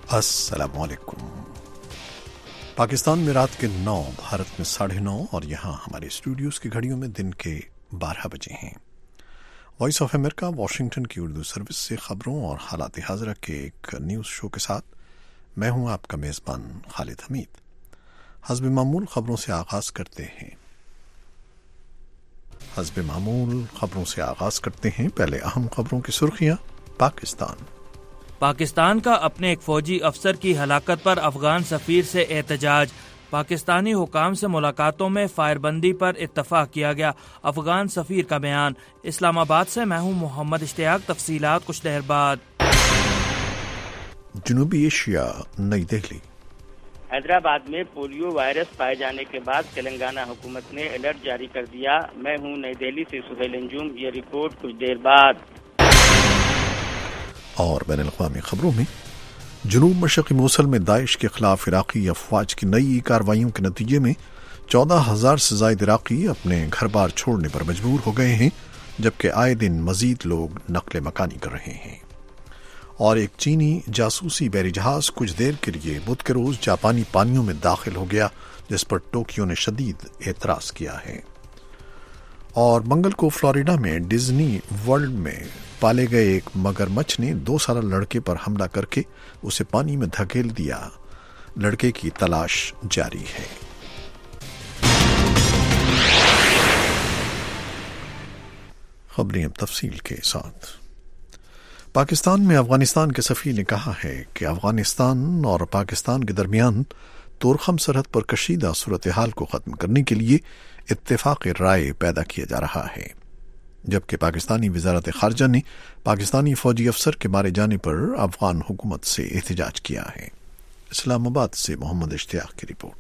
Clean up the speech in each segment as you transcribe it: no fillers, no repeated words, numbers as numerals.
السلام علیکم۔ پاکستان میں رات کے 9، بھارت میں 9:30 اور یہاں ہمارے اسٹوڈیوز کی گھڑیوں میں دن کے 12 بجے ہیں۔ وائس آف امریکہ واشنگٹن کی اردو سروس سے خبروں اور حالات حاضرہ کے ایک نیوز شو کے ساتھ میں ہوں آپ کا میزبان خالد حمید۔ حسب معمول خبروں سے آغاز کرتے ہیں۔ پہلے اہم خبروں کی سرخیاں۔ پاکستان کا اپنے ایک فوجی افسر کی ہلاکت پر افغان سفیر سے احتجاج۔ پاکستانی حکام سے ملاقاتوں میں فائر بندی پر اتفاق کیا گیا۔ افغان سفیر کا بیان۔ اسلام آباد سے میں ہوں محمد اشتیاق، تفصیلات کچھ دیر بعد۔ جنوبی ایشیا، نئی دہلی۔ حیدرآباد میں پولیو وائرس پائے جانے کے بعد تلنگانہ حکومت نے الرٹ جاری کر دیا۔ میں ہوں نئی دہلی سے سہیل انجم، یہ رپورٹ کچھ دیر بعد۔ اور بین الاقوامی خبروں میں، جنوب مشرقی موصل میں داعش کے خلاف عراقی افواج کی نئی کارروائیوں کے نتیجے میں 14,000 سے زائد عراقی اپنے گھر بار چھوڑنے پر مجبور ہو گئے ہیں، جبکہ آئے دن مزید لوگ نقل مکانی کر رہے ہیں۔ اور ایک چینی جاسوسی بحری جہاز کچھ دیر کے لیے بدھ کے روز جاپانی پانیوں میں داخل ہو گیا، جس پر ٹوکیو نے شدید اعتراض کیا ہے۔ اور منگل کو فلوریڈا میں ڈزنی ورلڈ میں پالے گئے ایک مگرمچھ نے 2 سالہ لڑکے پر حملہ کر کے اسے پانی میں دھکیل دیا۔ لڑکے کی تلاش جاری ہے۔ خبریں اب تفصیل کے ساتھ۔ پاکستان میں افغانستان کے سفیر نے کہا ہے کہ افغانستان اور پاکستان کے درمیان تورخم سرحد پر کشیدہ صورتحال کو ختم کرنے کے لیے اتفاق رائے پیدا کیا جا رہا ہے، جبکہ پاکستانی وزارت خارجہ نے پاکستانی فوجی افسر کے مارے جانے پر افغان حکومت سے احتجاج کیا ہے۔ اسلام آباد سے محمد اشتیاق کی رپورٹ۔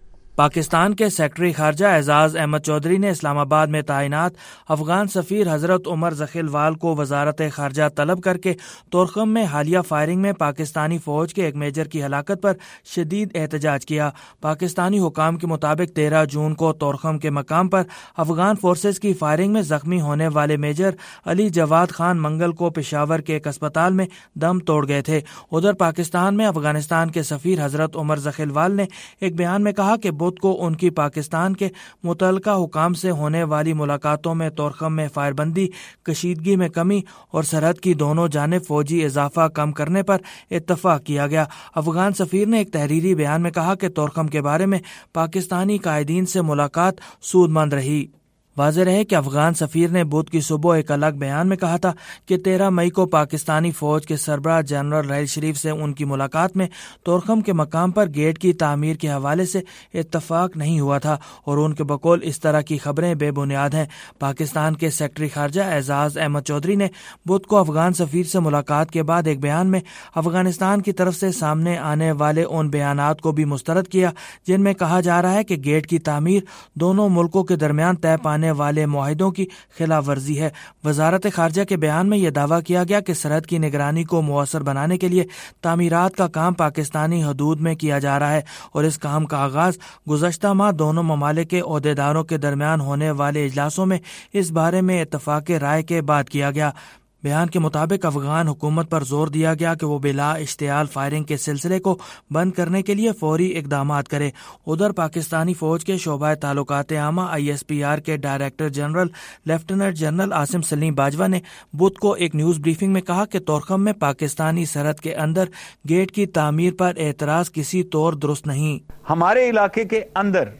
پاکستان کے سیکرٹری خارجہ اعزاز احمد چودھری نے اسلام آباد میں تعینات افغان سفیر حضرت عمر ذخیروال کو وزارت خارجہ طلب کر کے تورخم میں حالیہ فائرنگ میں پاکستانی فوج کے ایک میجر کی ہلاکت پر شدید احتجاج کیا۔ پاکستانی حکام کے مطابق 13 جون کو تورخم کے مقام پر افغان فورسز کی فائرنگ میں زخمی ہونے والے میجر علی جواد خان منگل کو پشاور کے ایک اسپتال میں دم توڑ گئے تھے۔ ادھر پاکستان میں افغانستان کے سفیر حضرت عمر ذخیروال نے ایک بیان میں کہا کہ کو ان کی پاکستان کے متعلقہ حکام سے ہونے والی ملاقاتوں میں تورخم میں فائر بندی، کشیدگی میں کمی اور سرحد کی دونوں جانب فوجی اضافہ کم کرنے پر اتفاق کیا گیا۔ افغان سفیر نے ایک تحریری بیان میں کہا کہ تورخم کے بارے میں پاکستانی قائدین سے ملاقات سود مند رہی۔ واضح رہے کہ افغان سفیر نے بدھ کی صبح ایک الگ بیان میں کہا تھا کہ 13 مئی کو پاکستانی فوج کے سربراہ جنرل راحیل شریف سے ان کی ملاقات میں تورخم کے مقام پر گیٹ کی تعمیر کے حوالے سے اتفاق نہیں ہوا تھا، اور ان کے بقول اس طرح کی خبریں بے بنیاد ہیں۔ پاکستان کے سیکرٹری خارجہ اعزاز احمد چودھری نے بدھ کو افغان سفیر سے ملاقات کے بعد ایک بیان میں افغانستان کی طرف سے سامنے آنے والے ان بیانات کو بھی مسترد کیا جن میں کہا جا رہا ہے کہ گیٹ کی تعمیر دونوں ملکوں کے درمیان طے پانے والے معاہدوں کی خلاف ورزی ہے۔ وزارت خارجہ کے بیان میں یہ دعویٰ کیا گیا کہ سرحد کی نگرانی کو مؤثر بنانے کے لیے تعمیرات کا کام پاکستانی حدود میں کیا جا رہا ہے، اور اس کام کا آغاز گزشتہ ماہ دونوں ممالک کے عہدیداروں کے درمیان ہونے والے اجلاسوں میں اس بارے میں اتفاق رائے کے بعد کیا گیا۔ بیان کے مطابق افغان حکومت پر زور دیا گیا کہ وہ بلا اشتعال فائرنگ کے سلسلے کو بند کرنے کے لیے فوری اقدامات کرے۔ ادھر پاکستانی فوج کے شعبہ تعلقات عامہ ISPR کے director general lieutenant general Asim Saleem Bajwa نے بدھ کو ایک نیوز بریفنگ میں کہا کہ تورخم میں پاکستانی سرحد کے اندر گیٹ کی تعمیر پر اعتراض کسی طور درست نہیں۔ ہمارے علاقے کے اندر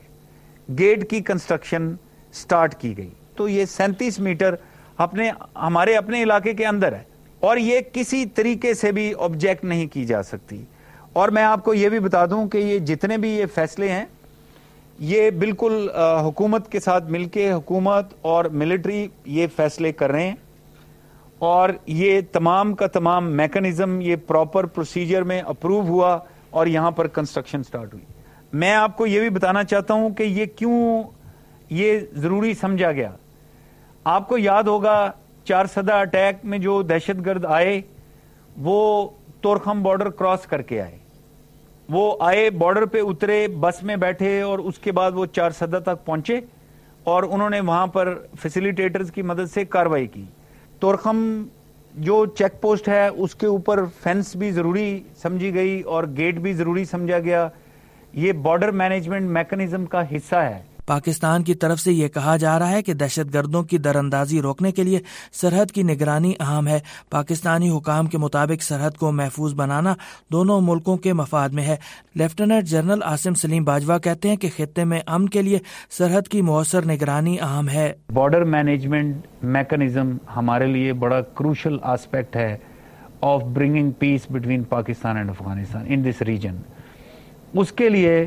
گیٹ کی کنسٹرکشن سٹارٹ کی گئی تو یہ 37 میٹر ہمارے اپنے علاقے کے اندر ہے، اور یہ کسی طریقے سے بھی آبجیکٹ نہیں کی جا سکتی۔ اور میں آپ کو یہ بھی بتا دوں کہ یہ جتنے بھی یہ فیصلے ہیں یہ بالکل حکومت کے ساتھ مل کے حکومت اور ملٹری یہ فیصلے کر رہے ہیں، اور یہ تمام کا تمام میکنزم یہ پراپر پروسیجر میں اپروو ہوا اور یہاں پر کنسٹرکشن سٹارٹ ہوئی۔ میں آپ کو یہ بھی بتانا چاہتا ہوں کہ یہ کیوں یہ ضروری سمجھا گیا۔ آپ کو یاد ہوگا 4 اٹیک میں جو دہشت گرد آئے وہ تورخم بارڈر کراس کر کے آئے، وہ آئے بارڈر پہ اترے، بس میں بیٹھے، اور اس کے بعد وہ 4 تک پہنچے اور انہوں نے وہاں پر فیسیلیٹیٹرز کی مدد سے کارروائی کی۔ تورخم جو چیک پوسٹ ہے اس کے اوپر فینس بھی ضروری سمجھی گئی اور گیٹ بھی ضروری سمجھا گیا. یہ بارڈر مینجمنٹ میکنزم کا حصہ ہے. پاکستان کی طرف سے یہ کہا جا رہا ہے کہ دہشت گردوں کی دراندازی روکنے کے لیے سرحد کی نگرانی اہم ہے. پاکستانی حکام کے مطابق سرحد کو محفوظ بنانا دونوں ملکوں کے مفاد میں ہے. لیفٹیننٹ جنرل عاصم سلیم باجوہ کہتے ہیں کہ خطے میں امن کے لیے سرحد کی مؤثر نگرانی اہم ہے. بارڈر مینجمنٹ میکنزم ہمارے لیے بڑا کروشل آسپیکٹ ہے of bringing peace between Pakistan and Afghanistan in this region. اس کے لیے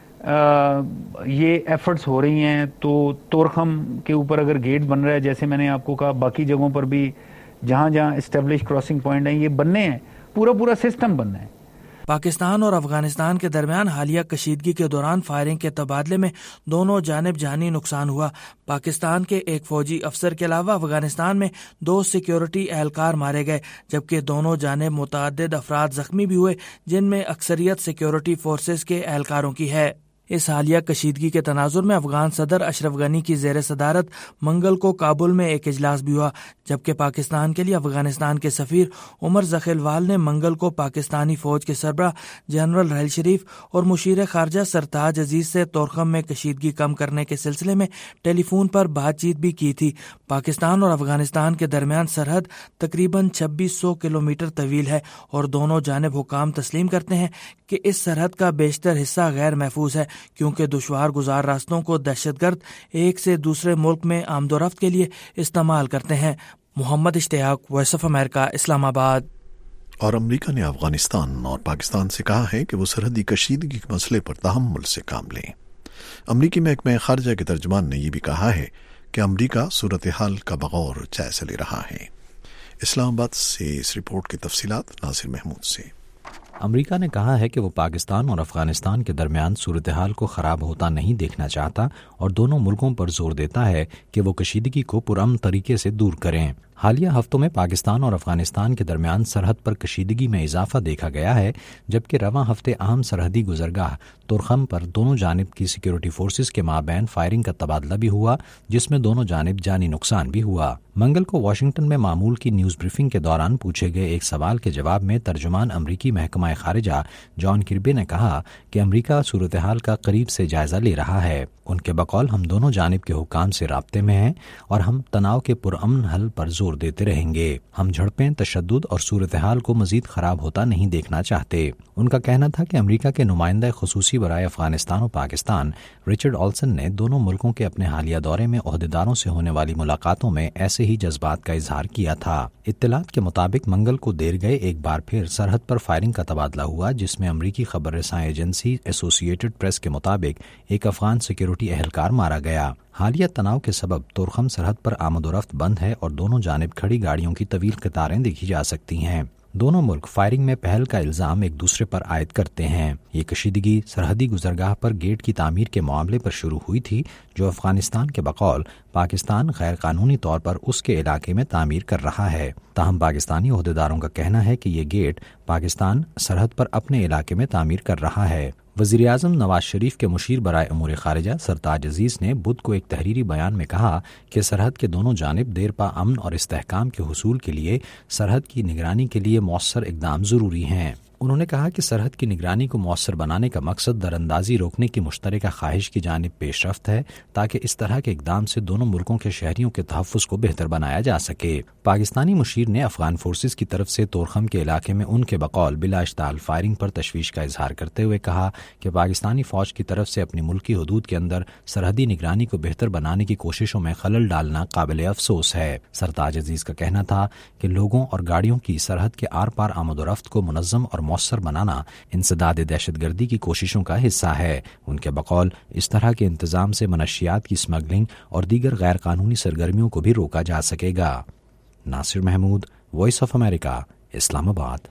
یہ ایفرٹس ہو رہی ہیں. تو تورخم کے اوپر اگر گیٹ بن رہا ہے، جیسے میں نے آپ کو کہا، باقی جگہوں پر بھی جہاں جہاں اسٹیبلش کراسنگ پوائنٹ ہیں یہ بننے ہیں، پورا سسٹم بننا ہے. پاکستان اور افغانستان کے درمیان حالیہ کشیدگی کے دوران فائرنگ کے تبادلے میں دونوں جانب جانی نقصان ہوا. پاکستان کے ایک فوجی افسر کے علاوہ افغانستان میں 2 سیکیورٹی اہلکار مارے گئے، جبکہ دونوں جانب متعدد افراد زخمی بھی ہوئے، جن میں اکثریت سیکیورٹی فورسز کے اہلکاروں کی ہے. اس حالیہ کشیدگی کے تناظر میں افغان صدر اشرف غنی کی زیر صدارت منگل کو کابل میں ایک اجلاس بھی ہوا، جبکہ پاکستان کے لیے افغانستان کے سفیر عمر ذخیلوال نے منگل کو پاکستانی فوج کے سربراہ جنرل رحیل شریف اور مشیر خارجہ سرتاج عزیز سے تورخم میں کشیدگی کم کرنے کے سلسلے میں ٹیلی فون پر بات چیت بھی کی تھی. پاکستان اور افغانستان کے درمیان سرحد تقریباً 2600 کلومیٹر طویل ہے اور دونوں جانب حکام تسلیم کرتے ہیں کہ اس سرحد کا بیشتر حصہ غیر محفوظ ہے، کیونکہ دشوار گزار راستوں کو دہشت گرد ایک سے دوسرے ملک میں آمد و رفت کے لیے استعمال کرتے ہیں. محمد اشتیاق، وائس آف امریکہ، اسلام آباد. اور امریکہ نے افغانستان اور پاکستان سے کہا ہے کہ وہ سرحدی کشیدگی کے مسئلے پر تحمل سے کام لیں. امریکی محکمہ خارجہ کے ترجمان نے یہ بھی کہا ہے کہ امریکہ صورتحال کا بغور جائزہ لے رہا ہے. اسلام آباد سے اس رپورٹ کی تفصیلات ناصر محمود سے. امریکہ نے کہا ہے کہ وہ پاکستان اور افغانستان کے درمیان صورتحال کو خراب ہوتا نہیں دیکھنا چاہتا اور دونوں ملکوں پر زور دیتا ہے کہ وہ کشیدگی کو پرامن طریقے سے دور کریں. حالیہ ہفتوں میں پاکستان اور افغانستان کے درمیان سرحد پر کشیدگی میں اضافہ دیکھا گیا ہے، جبکہ رواں ہفتے اہم سرحدی گزرگاہ تورخم پر دونوں جانب کی سیکیورٹی فورسز کے مابین فائرنگ کا تبادلہ بھی ہوا، جس میں دونوں جانب جانی نقصان بھی ہوا. منگل کو واشنگٹن میں معمول کی نیوز بریفنگ کے دوران پوچھے گئے ایک سوال کے جواب میں ترجمان امریکی محکمہ خارجہ جان کربی نے کہا کہ امریکہ صورتحال کا قریب سے جائزہ لے رہا ہے. ان کے بقول ہم دونوں جانب کے حکام سے رابطے میں ہیں اور ہم تناؤ کے پرامن حل پر زور دیتے رہیں گے. ہم جھڑپیں، تشدد اور صورتحال کو مزید خراب ہوتا نہیں دیکھنا چاہتے. ان کا کہنا تھا کہ امریکہ کے نمائندہ خصوصی برائے افغانستان و پاکستان رچرڈ آلسن نے دونوں ملکوں کے اپنے حالیہ دورے میں عہدیداروں سے ہونے والی ملاقاتوں میں ایسے ہی جذبات کا اظہار کیا تھا. اطلاعات کے مطابق منگل کو دیر گئے ایک بار پھر سرحد پر فائرنگ کا تبادلہ ہوا، جس میں امریکی خبر رساں ایجنسی ایسوسی ایٹڈ پریس کے مطابق ایک افغان سیکیورٹی اہلکار مارا گیا. حالیہ تناؤ کے سبب تورخم سرحد پر آمد و رفت بند ہے اور دونوں جانب کھڑی گاڑیوں کی طویل قطاریں دیکھی جا سکتی ہیں. دونوں ملک فائرنگ میں پہل کا الزام ایک دوسرے پر عائد کرتے ہیں. یہ کشیدگی سرحدی گزرگاہ پر گیٹ کی تعمیر کے معاملے پر شروع ہوئی تھی، جو افغانستان کے بقول پاکستان غیر قانونی طور پر اس کے علاقے میں تعمیر کر رہا ہے. تاہم پاکستانی عہدیداروں کا کہنا ہے کہ یہ گیٹ پاکستان سرحد پر اپنے علاقے میں تعمیر کر رہا ہے. وزیر اعظم نواز شریف کے مشیر برائے امور خارجہ سرتاج عزیز نے بدھ کو ایک تحریری بیان میں کہا کہ سرحد کے دونوں جانب دیرپا امن اور استحکام کے حصول کے لیے سرحد کی نگرانی کے لیے مؤثر اقدام ضروری ہیں. انہوں نے کہا کہ سرحد کی نگرانی کو مؤثر بنانے کا مقصد دراندازی روکنے کی مشترکہ خواہش کی جانب پیش رفت ہے، تاکہ اس طرح کے اقدام سے دونوں ملکوں کے شہریوں کے تحفظ کو بہتر بنایا جا سکے. پاکستانی مشیر نے افغان فورسز کی طرف سے تورخم کے علاقے میں ان کے بقول بلا اشتعال فائرنگ پر تشویش کا اظہار کرتے ہوئے کہا کہ پاکستانی فوج کی طرف سے اپنی ملکی حدود کے اندر سرحدی نگرانی کو بہتر بنانے کی کوششوں میں خلل ڈالنا قابل افسوس ہے. سرتاج عزیز کا کہنا تھا کہ لوگوں اور گاڑیوں کی سرحد کے آر پار آمد و رفت کو منظم اور مؤثر بنانا انسداد دہشت گردی کی کوششوں کا حصہ ہے. ان کے بقول اس طرح کے انتظام سے منشیات کی اسمگلنگ اور دیگر غیر قانونی سرگرمیوں کو بھی روکا جا سکے گا. Nasir Mahmood, voice of America, Islamabad.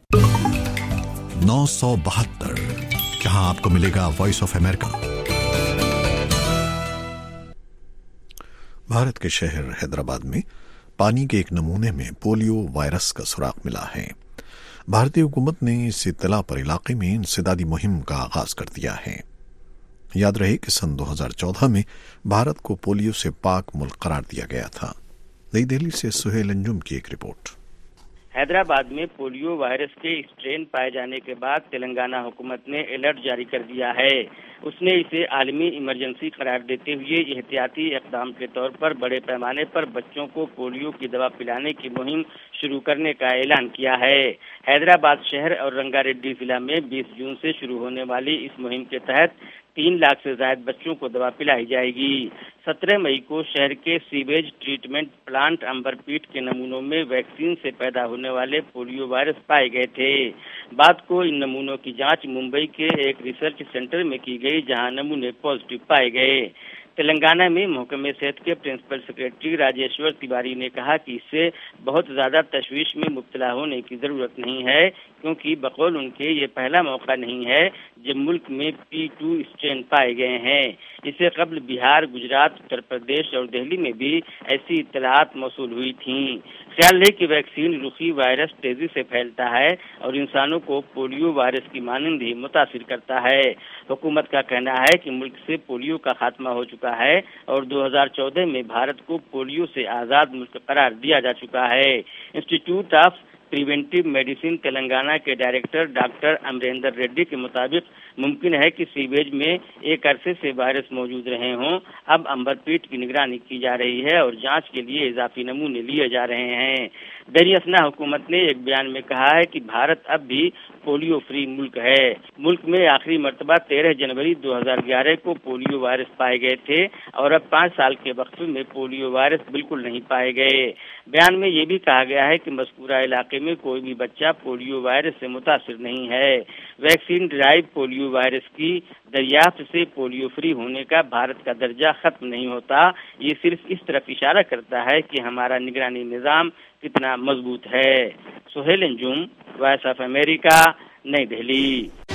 972 جہاں آپ کو ملے گا وائس آف امریکہ. بھارت کے شہر حیدرآباد میں پانی کے ایک نمونے میں پولیو وائرس کا سراغ ملا ہے. بھارتی حکومت نے اس اطلاع پر علاقے میں انسدادی مہم کا آغاز کر دیا ہے. یاد رہے کہ سن 2014 میں بھارت کو پولیو سے پاک ملک قرار دیا گیا تھا. نئی دہلی سے سہیل انجم کی ایک رپورٹ. حیدرآباد میں پولیو وائرس کے اسٹرین پائے جانے کے بعد تلنگانہ حکومت نے الرٹ جاری کر دیا ہے۔ اس نے اسے عالمی ایمرجنسی قرار دیتے ہوئے احتیاطی اقدام کے طور پر بڑے پیمانے پر بچوں کو پولیو کی دوا پلانے کی مہم شروع کرنے کا اعلان کیا ہے۔ حیدرآباد شہر اور رنگا ریڈی ضلع میں 20 جون سے شروع ہونے والی اس مہم کے تحت 3 لاکھ سے زائد بچوں کو دوا پلائی جائے گی۔ 17 مئی کو شہر کے sewage treatment plant Amberpet کے نمونوں میں ویکسین سے پیدا ہونے والے پولیو وائرس پائے گئے تھے۔ بعد کو ان نمونوں کی جانچ ممبئی کے ایک ریسرچ سینٹر میں کی گئی جہاں نمونے پازیٹیو پائے گئے۔ تلنگانہ میں محکمہ صحت کے پرنسپل سیکریٹری راجیشور تیواری نے کہا کہ اس سے بہت زیادہ تشویش میں مبتلا ہونے کی ضرورت نہیں ہے، کیونکہ بقول ان کے یہ پہلا موقع نہیں ہے جب ملک میں P2 اسٹرین پائے گئے ہیں۔ اس سے قبل بہار، گجرات، اتر پردیش اور دہلی میں بھی ایسی اطلاعات موصول ہوئی تھیں۔ خیال ہے کہ ویکسین رخی وائرس تیزی سے پھیلتا ہے اور انسانوں کو پولیو وائرس کی مانند ہی متاثر کرتا ہے۔ حکومت کا کہنا ہے کہ ملک سے پولیو کا خاتمہ ہو چکا ہے اور 2014 میں بھارت کو پولیو سے آزاد ملک قرار دیا جا چکا ہے۔ Institute of preventive medicine Telangana کے ڈائریکٹر ڈاکٹر امریندر ریڈی کے مطابق ممکن ہے کہ سیویج میں ایک عرصے سے وائرس موجود رہے ہوں۔ اب امبر پیٹ کی نگرانی کی جا رہی ہے اور جانچ کے لیے اضافی نمونے لیے جا رہے ہیں۔ بین اثنا حکومت نے ایک بیان میں کہا ہے کہ بھارت اب بھی پولیو فری ملک ہے۔ ملک میں آخری مرتبہ 13 جنوری 2011 کو پولیو وائرس پائے گئے تھے اور اب 5 سال کے وقفے میں پولیو وائرس بالکل نہیں پائے گئے۔ بیان میں یہ بھی کہا گیا ہے کہ مذکورہ علاقے میں کوئی بھی بچہ پولیو وائرس سے متاثر نہیں ہے۔ ویکسین ڈرائیو پولیو وائرس کی دریافت سے پولیو فری ہونے کا بھارت کا درجہ ختم نہیں ہوتا، یہ صرف اس طرف اشارہ کرتا ہے کہ ہمارا نگرانی نظام کتنا مضبوط ہے۔ Sohail Anjum, voice of America, نئی دہلی۔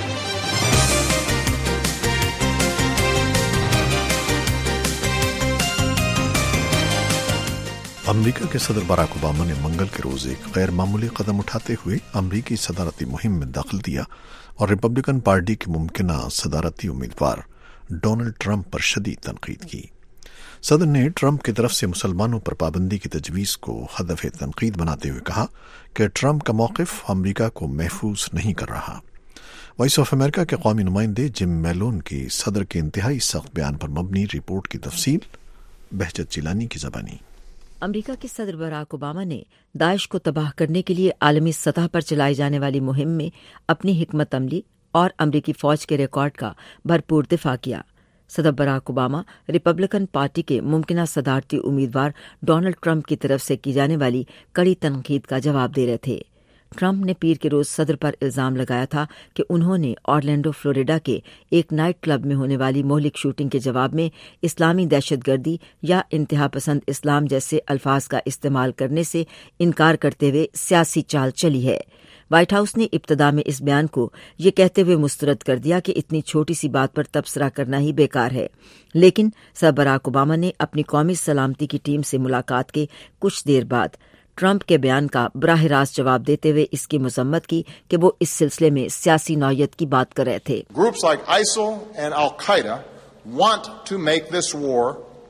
امریکہ کے صدر باراک اوباما نے منگل کے روز ایک غیر معمولی قدم اٹھاتے ہوئے امریکی صدارتی مہم میں دخل دیا اور ریپبلکن پارٹی کے ممکنہ صدارتی امیدوار ڈونلڈ ٹرمپ پر شدید تنقید کی۔ صدر نے ٹرمپ کی طرف سے مسلمانوں پر پابندی کی تجویز کو ہدف تنقید بناتے ہوئے کہا کہ ٹرمپ کا موقف امریکہ کو محفوظ نہیں کر رہا۔ وائس آف امریکہ کے قومی نمائندے جم میلون کی صدر کے انتہائی سخت بیان پر مبنی رپورٹ کی تفصیل بہجت جیلانی کی زبانی۔ امریکہ کے صدر باراک اوباما نے داعش کو تباہ کرنے کے لیے عالمی سطح پر چلائی جانے والی مہم میں اپنی حکمت عملی اور امریکی فوج کے ریکارڈ کا بھرپور دفاع کیا۔ صدر باراک اوباما ریپبلکن پارٹی کے ممکنہ صدارتی امیدوار ڈونلڈ ٹرمپ کی طرف سے کی جانے والی کڑی تنقید کا جواب دے رہے تھے۔ ٹرمپ نے پیر کے روز صدر پر الزام لگایا تھا کہ انہوں نے اورلینڈو فلوریڈا کے ایک نائٹ کلب میں ہونے والی مہلک شوٹنگ کے جواب میں اسلامی دہشت گردی یا انتہا پسند اسلام جیسے الفاظ کا استعمال کرنے سے انکار کرتے ہوئے سیاسی چال چلی ہے۔ وائٹ ہاؤس نے ابتدا میں اس بیان کو یہ کہتے ہوئے مسترد کر دیا کہ اتنی چھوٹی سی بات پر تبصرہ کرنا ہی بیکار ہے، لیکن صدر باراک اوباما نے اپنی قومی سلامتی کی ٹیم سے ملاقات کے کچھ دیر بعد ٹرمپ کے بیان کا براہ راست جواب دیتے ہوئے اس کی مذمت کی کہ وہ اس سلسلے میں سیاسی نوعیت کی بات کر رہے تھے۔ Groups like ISIL and Al-Qaeda want to make this war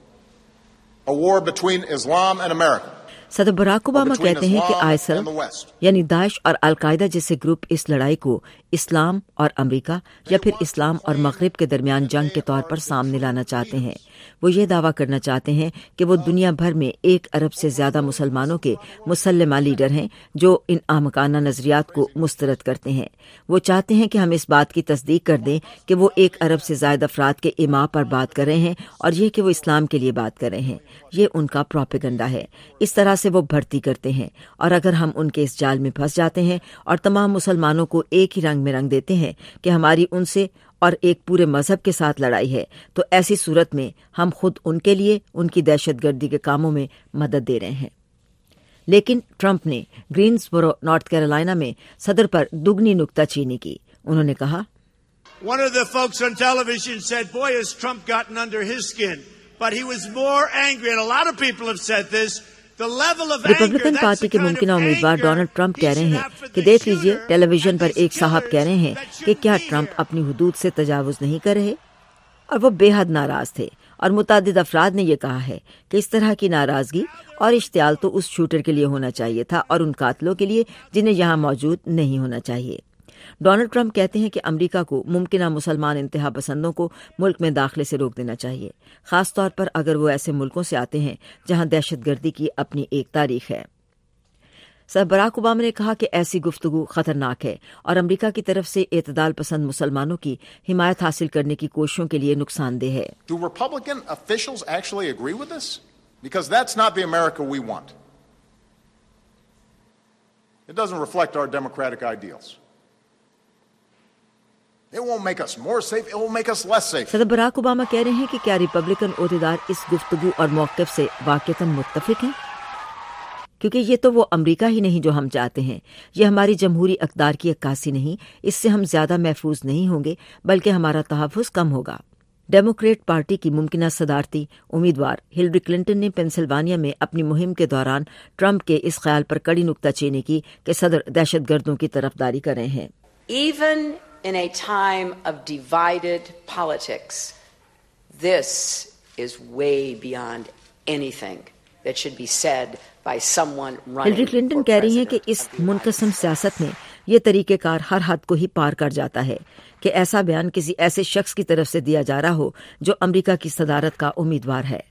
a war between Islam and America. صدر باراک اوباما کہتے ہیں کہ آئسل یعنی داعش اور القاعدہ جیسے گروپ اس لڑائی کو اسلام اور امریکہ یا پھر اسلام اور مغرب کے درمیان جنگ کے طور پر سامنے لانا چاہتے ہیں۔ وہ یہ دعویٰ کرنا چاہتے ہیں کہ وہ دنیا بھر میں 1 ارب سے زیادہ مسلمانوں کے مسلمہ لیڈر ہیں جو ان احمقانہ نظریات کو مسترد کرتے ہیں۔ وہ چاہتے ہیں کہ ہم اس بات کی تصدیق کر دیں کہ وہ 1 ارب سے زائد افراد کے امام پر بات کر رہے ہیں اور یہ کہ وہ اسلام کے لیے بات کر رہے ہیں۔ یہ ان کا پروپیگنڈا ہے، اس طرح سے وہ بھرتی کرتے ہیں، اور اگر ہم ان کے اس جال میں پھنس جاتے ہیں اور تمام مسلمانوں کو ایک ہی رنگ میں رنگ دیتے ہیں کہ ہماری ان سے اور ایک پورے مذہب کے ساتھ لڑائی ہے، تو ایسی صورت میں ہم خود ان کے لیے ان کی دہشت گردی کے کاموں میں مدد دے رہے ہیں۔ لیکن ٹرمپ نے گرینسبورو نارتھ کیرولائنا میں صدر پر دگنی نکتہ چینی کی۔ انہوں نے کہا One of the folks on television said, boy, has Trump gotten under his skin. But he was more angry, and a lot of people have said this. Republican party کے ممکنہ امیدوار ڈونلڈ ٹرمپ کہہ رہے ہیں کہ دیکھ لیجئے ٹیلی vision پر ایک صاحب کہہ رہے ہیں کہ کیا ٹرمپ اپنی حدود سے تجاوز نہیں کر رہے، اور وہ بے حد ناراض تھے اور متعدد افراد نے یہ کہا ہے کہ اس طرح کی ناراضگی اور اشتعال تو اس شوٹر کے لیے ہونا چاہیے تھا اور ان قاتلوں کے لیے جنہیں یہاں موجود نہیں ہونا چاہیے۔ ڈونلڈ ٹرمپ کہتے ہیں کہ امریکہ کو ممکنہ مسلمان انتہا پسندوں کو ملک میں داخلے سے روک دینا چاہیے، خاص طور پر اگر وہ ایسے ملکوں سے آتے ہیں جہاں دہشت گردی کی اپنی ایک تاریخ ہے۔ صدر براک اوباما نے کہا کہ ایسی گفتگو خطرناک ہے اور امریکہ کی طرف سے اعتدال پسند مسلمانوں کی حمایت حاصل کرنے کی کوششوں کے لیے نقصان دہ ہے۔ Do Republican officials actually agree with this? Because that's not the America we want. It doesn't reflect our democratic ideals. It won't make us more safe, it will make us less safe. صدر Barack Obama کہہ رہے ہیں کہ کیا Republican عہدیدار اس گفتگو اور موقف سے واقعتاً متفق ہیں؟ کیونکہ یہ تو وہ امریکہ ہی نہیں جو ہم چاہتے ہیں، یہ ہماری جمہوری اقدار کی عکاسی نہیں، اس سے ہم زیادہ محفوظ نہیں ہوں گے بلکہ ہمارا تحفظ کم ہوگا۔ ڈیموکریٹ پارٹی کی ممکنہ صدارتی امیدوار ہلری کلنٹن نے پینسلوانیا میں اپنی مہم کے دوران ٹرمپ کے اس خیال پر کڑی نکتہ چینی کی کہ صدر دہشت گردوں کی طرفداری کر رہے ہیں۔ Even in a time of divided politics, this is way beyond anything that should be said by someone running Hillary Clinton کہہ رہی ہیں کہ اس منقسم سیاست میں یہ طریقہ کار ہر حد کو ہی پار کر جاتا ہے کہ ایسا بیان کسی ایسے شخص کی طرف سے دیا جا رہا ہو جو امریکہ کی صدارت کا امیدوار ہے۔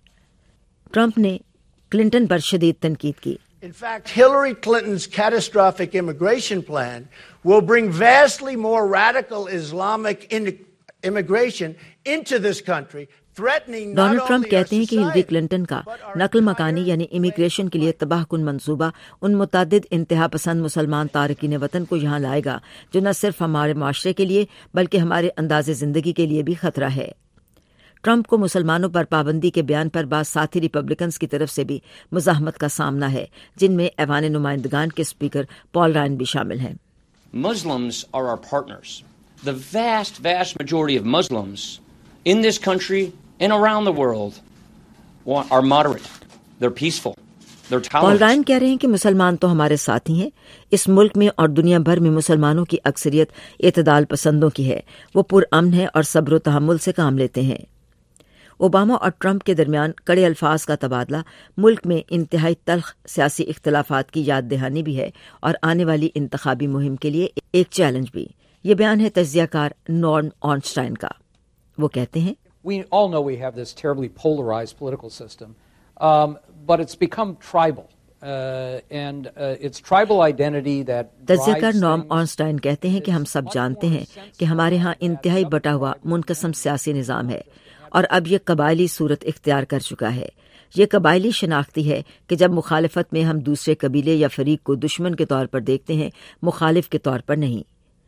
ٹرمپ نے کلنٹن پر شدید تنقید کی۔ In fact, Hillary Clinton's catastrophic immigration plan will bring vastly more radical Islamic immigration into this country, threatening not Donald Trump only our کہتے ہیں کہ ہلری society, کلنٹن کا but our نقل مکانی یعنی امیگریشن کے لیے تباہ کن منصوبہ ان متعدد انتہا پسند مسلمان تارکین وطن کو یہاں لائے گا جو نہ صرف ہمارے معاشرے کے لیے بلکہ ہمارے انداز زندگی کے لیے بھی خطرہ ہے۔ ٹرمپ کو مسلمانوں پر پابندی کے بیان پر بعض ساتھی ریپبلکنز کی طرف سے بھی مزاحمت کا سامنا ہے، جن میں ایوان نمائندگان کے اسپیکر پال رائن بھی شامل ہیں۔ Muslims are our partners. The vast majority of Muslims in this country and around the world are moderate. They're peaceful. They're tolerant. Paul Ryan کہہ رہے ہیں کہ مسلمان تو ہمارے ساتھی ہیں، اس ملک میں اور دنیا بھر میں مسلمانوں کی اکثریت اعتدال پسندوں کی ہے، وہ پرامن ہے اور صبر و تحمل سے کام لیتے ہیں۔ اوباما اور ٹرمپ کے درمیان کڑے الفاظ کا تبادلہ ملک میں انتہائی تلخ سیاسی اختلافات کی یاد دہانی بھی ہے اور آنے والی انتخابی مہم کے لیے ایک چیلنج بھی۔ یہ بیان ہے تجزیہ کار نورم آرنسٹائن کا۔ وہ کہتے ہیں We all know we have this terribly polarized political system, but it's become tribal. And it's tribal identity that تجزیہ کار نورم آرنسٹائن کہتے ہیں کہ ہم سب جانتے ہیں کہ ہمارے ہاں انتہائی بٹا ہوا منقسم سیاسی نظام ہے اور اب یہ قبائلی صورت اختیار کر چکا ہے۔ یہ قبائلی شناختی ہے کہ جب مخالفت میں ہم دوسرے قبیلے یا فریق کو دشمن کے طور پر دیکھتے ہیں، مخالف کے طور پر نہیں۔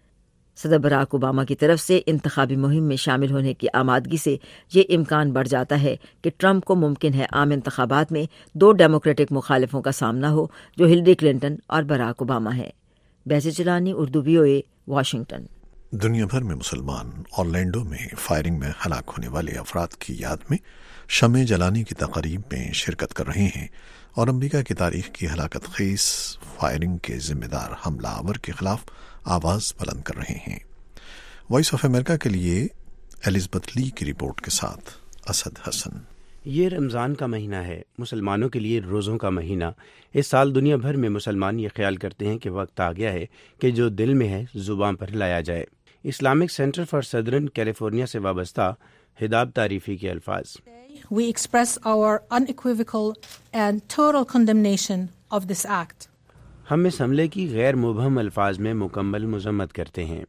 صدر براک اوباما کی طرف سے انتخابی مہم میں شامل ہونے کی آمادگی سے یہ امکان بڑھ جاتا ہے کہ ٹرمپ کو ممکن ہے عام انتخابات میں دو ڈیموکریٹک مخالفوں کا سامنا ہو جو ہلری کلنٹن اور براک اوباما ہے۔ Bezi Jilani, Urdu VOA، Washington. دنیا بھر میں مسلمان اورلینڈو میں فائرنگ میں ہلاک ہونے والے افراد کی یاد میں شمع جلانے کی تقریب میں شرکت کر رہے ہیں اور امریکہ کی تاریخ کی ہلاکت خیز فائرنگ کے ذمہ دار حملہ آور کے خلاف آواز بلند کر رہے ہیں۔ وائس آف امریکہ کے لیے الزبتھ لی کی رپورٹ کے ساتھ اسد حسن۔ یہ رمضان کا مہینہ ہے، مسلمانوں کے لیے روزوں کا مہینہ۔ اس سال دنیا بھر میں مسلمان یہ خیال کرتے ہیں کہ وقت آ گیا ہے کہ جو دل میں ہے زبان پر لایا جائے۔ Islamic center for southern California سے وابستہ ہداب تعریفی کے الفاظ۔ We express our unequivocal and total condemnation of this act. ہم اس حملے کی غیر مبہم الفاظ میں مکمل مذمت کرتے ہیں۔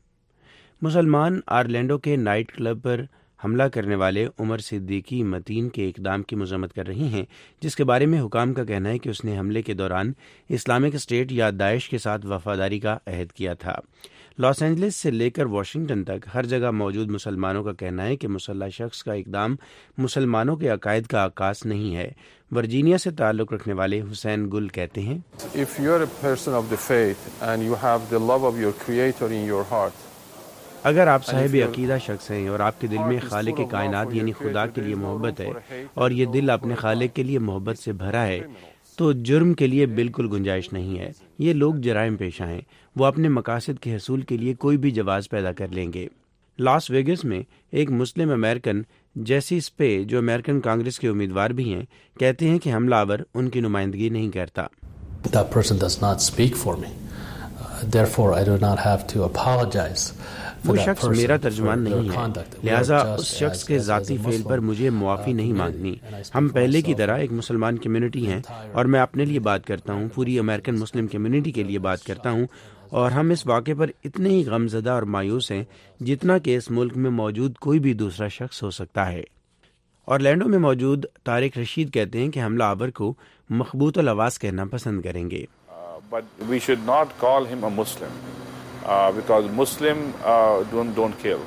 مسلمان آرلینڈو کے نائٹ کلب پر حملہ کرنے والے عمر صدیقی متین کے اقدام کی مذمت کر رہی ہیں، جس کے بارے میں حکام کا کہنا ہے کہ اس نے حملے کے دوران اسلامک اسٹیٹ یا داعش کے ساتھ وفاداری کا عہد کیا تھا۔ لاس اینجلس سے لے کر واشنگٹن تک ہر جگہ موجود مسلمانوں کا کہنا ہے کہ مسلح شخص کا اقدام مسلمانوں کے عقائد کا عکاس نہیں ہے۔ ورجینیا سے تعلق رکھنے والے حسین گل کہتے ہیں، If you are a person of the faith and you have the love of your creator in your heart, اگر آپ صاحب عقیدہ شخص ہیں اور آپ کے دل میں خالق کائنات یعنی خدا کے لیے محبت ہے اور یہ دل اپنے خالق کے لیے محبت سے بھرا ہے، تو جرم کے لیے بالکل گنجائش نہیں ہے۔ یہ لوگ جرائم پیشہ ہیں، وہ اپنے مقاصد کے حصول کے لیے کوئی بھی جواز پیدا کر لیں گے۔ لاس ویگس میں ایک مسلم امریکن جیسی اسپے جو امریکن کانگریس کے امیدوار بھی ہیں کہتے ہیں کہ حملہ آور ان کی نمائندگی نہیں کرتا. That person does not speak for me. Therefore, I do not have to apologize. وہ شخص میرا ترجمان نہیں ہے، لہٰذا اس شخص کے ذاتی فعل پر مجھے معافی نہیں مانگنی. ہم پہلے کی طرح ایک مسلمان کمیونٹی ہیں اور میں اپنے لیے بات کرتا ہوں، پوری امریکن مسلم کمیونٹی کے لیے بات کرتا ہوں، اور ہم اس واقعے پر اتنے ہی غمزدہ اور مایوس ہیں جتنا کہ اس ملک میں موجود کوئی بھی دوسرا شخص ہو سکتا ہے. اورلینڈو میں موجود طارق رشید کہتے ہیں کہ حملہ آور کو مخبوط الآواز کہنا پسند کریں گے. But we should not call him a Muslim because Muslim don't kill.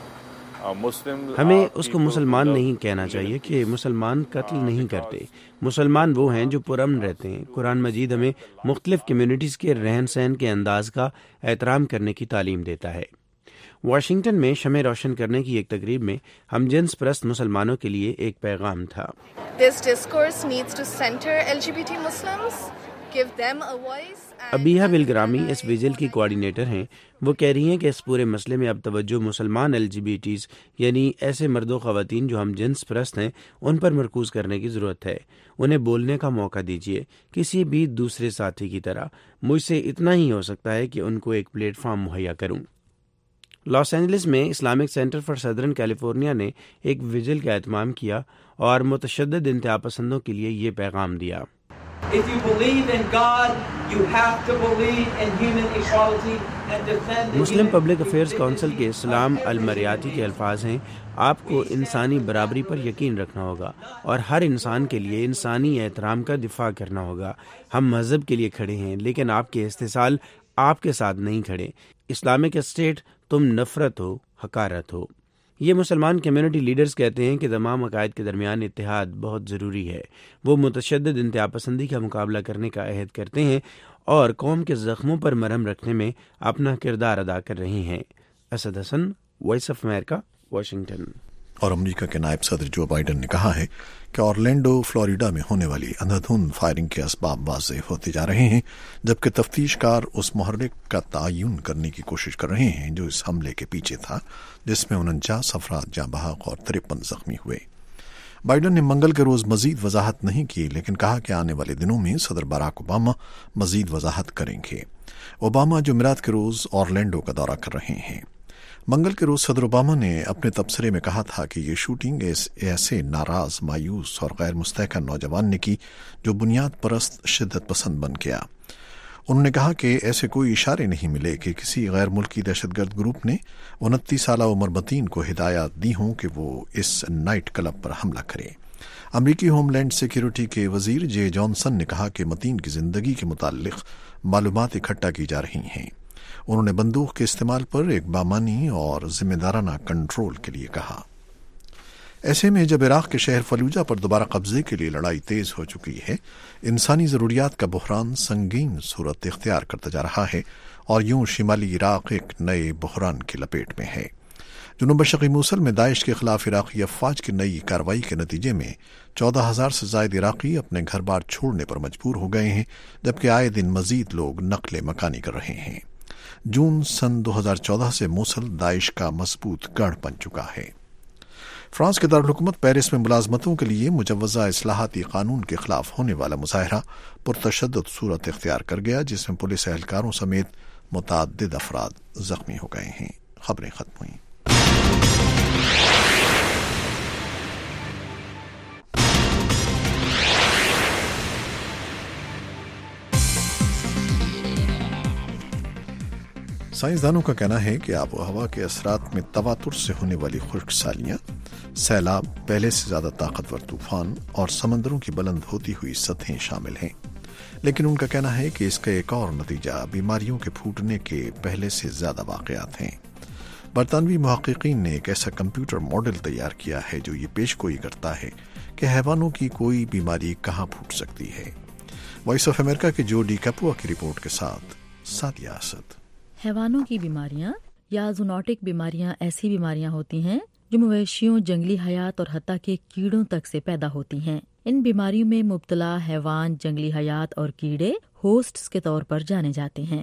ہمیں اس کو مسلمان نہیں کہنا چاہیے کہ مسلمان قتل نہیں کرتے. مسلمان وہ ہیں جو پرامن رہتے ہیں. قرآن مجید ہمیں مختلف کمیونٹیز کے رہن سہن کے انداز کا احترام کرنے کی تعلیم دیتا ہے. واشنگٹن میں شمع روشن کرنے کی ایک تقریب میں ہم جنس پرست مسلمانوں کے لیے ایک پیغام تھا. This discourse needs to center LGBT Muslims, give them a voice. ابیہ Bilgrami اس ویجل کی کوارڈینیٹر ہیں. وہ کہہ رہی ہیں کہ اس پورے مسئلے میں اب توجہ مسلمان LGBTs یعنی ایسے مرد و خواتین جو ہم جنس پرست ہیں ان پر مرکوز کرنے کی ضرورت ہے. انہیں بولنے کا موقع دیجیے کسی بھی دوسرے ساتھی کی طرح. مجھ سے اتنا ہی ہو سکتا ہے کہ ان کو ایک پلیٹ فارم مہیا کروں. لاس اینجلس میں Islamic center for southern California نے ایک ویجل کا اہتمام کیا اور متشدد انتہا پسندوں کے لیے یہ پیغام دیا. If you believe in God, you have to believe in human equality and defend the Muslim public affairs council کے اسلام المریاتی کے الفاظ ہیں: آپ کو انسانی برابری پر یقین رکھنا ہوگا اور ہر انسان کے لیے انسانی احترام کا دفاع کرنا ہوگا. ہم مذہب کے لیے کھڑے ہیں لیکن آپ کے استحصال آپ کے ساتھ نہیں کھڑے. اسلامک اسٹیٹ تم نفرت ہو، حقارت ہو. یہ مسلمان کمیونٹی لیڈرز کہتے ہیں کہ تمام عقائد کے درمیان اتحاد بہت ضروری ہے. وہ متشدد انتہا پسندی کا مقابلہ کرنے کا عہد کرتے ہیں اور قوم کے زخموں پر مرہم رکھنے میں اپنا کردار ادا کر رہے ہیں. Asad Hassan, voice of America, Washington. اور امریکہ کے نائب صدر جو بائیڈن نے کہا ہے کہ اورلینڈو فلوریڈا میں ہونے والی اندھادھند فائرنگ کے اسباب واضح ہوتے جا رہے ہیں، جبکہ تفتیش کار اس محرک کا تعین کرنے کی کوشش کر رہے ہیں جو اس حملے کے پیچھے تھا، جس میں 49 افراد جاں بحق اور 53 زخمی ہوئے. بائیڈن نے منگل کے روز مزید وضاحت نہیں کی، لیکن کہا کہ آنے والے دنوں میں صدر باراک اوباما مزید وضاحت کریں گے. اوباما جمعرات کے روز اورلینڈو کا دورہ کر رہے ہیں. منگل کے روز صدر اوباما نے اپنے تبصرے میں کہا تھا کہ یہ شوٹنگ ایسے ناراض، مایوس اور غیر مستحکم نوجوان نے کی جو بنیاد پرست شدت پسند بن گیا. انہوں نے کہا کہ ایسے کوئی اشارے نہیں ملے کہ کسی غیر ملکی دہشت گرد گروپ نے 29 سالہ عمر متین کو ہدایات دی ہوں کہ وہ اس نائٹ کلب پر حملہ کرے. امریکی ہوم لینڈ سیکیورٹی کے وزیر جے جانسن نے کہا کہ متین کی زندگی کے متعلق معلومات اکٹھا کی جا رہی ہیں. انہوں نے بندوق کے استعمال پر ایک بامانی اور ذمہ دارانہ کنٹرول کے لیے کہا. ایسے میں جب عراق کے شہر فلوجہ پر دوبارہ قبضے کے لیے لڑائی تیز ہو چکی ہے، انسانی ضروریات کا بحران سنگین صورت اختیار کرتا جا رہا ہے اور یوں شمالی عراق ایک نئے بحران کی لپیٹ میں ہے. جنوب مشرقی موصل میں داعش کے خلاف عراقی افواج کی نئی کارروائی کے نتیجے میں 14,000 سے زائد عراقی اپنے گھر بار چھوڑنے پر مجبور ہو گئے ہیں، جبکہ آئے دن مزید لوگ نقل مکانی کر رہے ہیں. جون سن 2014 سے موصل داعش کا مضبوط گڑھ بن چکا ہے. فرانس کے دارالحکومت پیرس میں ملازمتوں کے لیے مجوزہ اصلاحاتی قانون کے خلاف ہونے والا مظاہرہ پرتشدد صورت اختیار کر گیا، جس میں پولیس اہلکاروں سمیت متعدد افراد زخمی ہو گئے ہیں. خبریں ختم ہوئیں. سائنسدانوں کا کہنا ہے کہ آب و ہوا کے اثرات میں تواتر سے ہونے والی خشک سالیاں، سیلاب، پہلے سے زیادہ طاقتور طوفان اور سمندروں کی بلند ہوتی ہوئی سطحیں شامل ہیں. لیکن ان کا کہنا ہے کہ اس کا ایک اور نتیجہ بیماریوں کے پھوٹنے کے پہلے سے زیادہ واقعات ہیں. برطانوی محققین نے ایک ایسا کمپیوٹر ماڈل تیار کیا ہے جو یہ پیش گوئی کرتا ہے کہ حیوانوں کی کوئی بیماری کہاں پھوٹ سکتی ہے. وائس آف امریکہ کے جو ڈی کپوا کی رپورٹ کے ساتھ سادیہ اسد. حیوانوں کی بیماریاں یا زونوٹک بیماریاں ایسی بیماریاں ہوتی ہیں جو مویشیوں، جنگلی حیات اور حتیٰ کہ کیڑوں تک سے پیدا ہوتی ہیں. ان بیماریوں میں مبتلا حیوان، جنگلی حیات اور کیڑے ہوسٹس کے طور پر جانے جاتے ہیں.